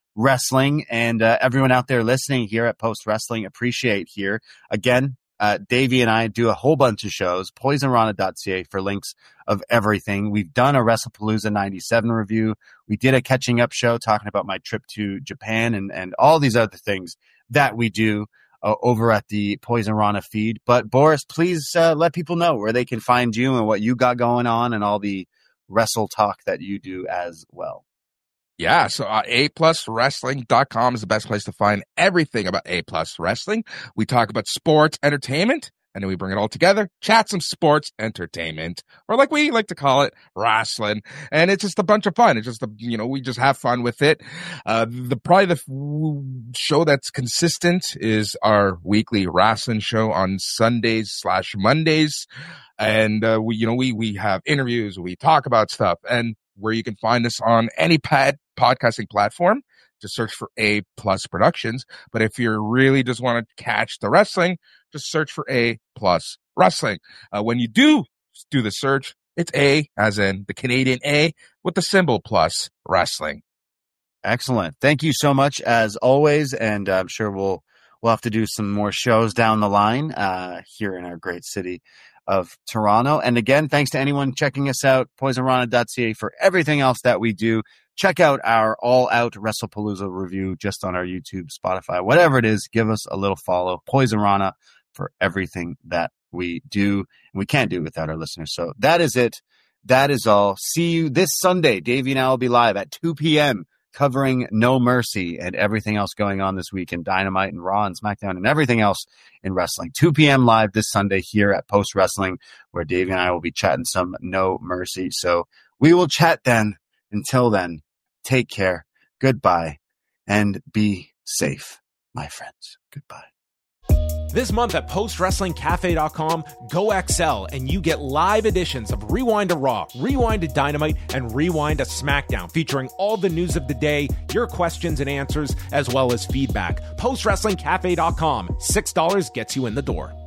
E: wrestling, and uh, everyone out there listening here at Post Wrestling appreciate here. Again, uh, Davey and I do a whole bunch of shows, poison rana dot c a for links of everything. We've done a WrestlePalooza ninety-seven review. We did a catching up show talking about my trip to Japan and, and all these other things that we do uh, over at the Poison Rana feed. But Boris, please uh, let people know where they can find you and what you got going on and all the wrestle talk that you do as well.
F: Yeah, so uh, A plus wrestling dot com is the best place to find everything about A Plus Wrestling. We talk about sports, entertainment, and then we bring it all together, chat some sports entertainment, or like we like to call it, wrestling. And it's just a bunch of fun. It's just, a, you know, we just have fun with it. Uh, the probably the f- show that's consistent is our weekly wrestling show on Sundays slash Mondays. And, uh, we, you know, we, we have interviews, we talk about stuff, and where you can find us on any pad podcasting platform. Just search for A Plus Productions. But if you really just want to catch the wrestling, just search for A Plus Wrestling. Uh, when you do do the search, it's A as in the Canadian A with the symbol plus wrestling.
E: Excellent. Thank you so much as always. And I'm sure we'll, we'll have to do some more shows down the line, uh, here in our great city of Toronto. And again, thanks to anyone checking us out, poison rana dot c a for everything else that we do. Check out our all-out WrestlePalooza review just on our YouTube, Spotify, whatever it is. Give us a little follow. Poison Rana for everything that we do. And we can't do it without our listeners. So that is it. That is all. See you this Sunday. Davey and I will be live at two p.m. covering No Mercy and everything else going on this week in Dynamite and Raw and SmackDown and everything else in wrestling. two p.m. live this Sunday here at Post Wrestling, where Davey and I will be chatting some No Mercy. So we will chat then. Until then, take care, goodbye, and be safe, my friends. Goodbye.
C: This month at post wrestling cafe dot com, go X L and you get live editions of Rewind to Raw, Rewind to Dynamite, and Rewind to SmackDown, featuring all the news of the day, your questions and answers, as well as feedback. post wrestling cafe dot com. six dollars gets you in the door.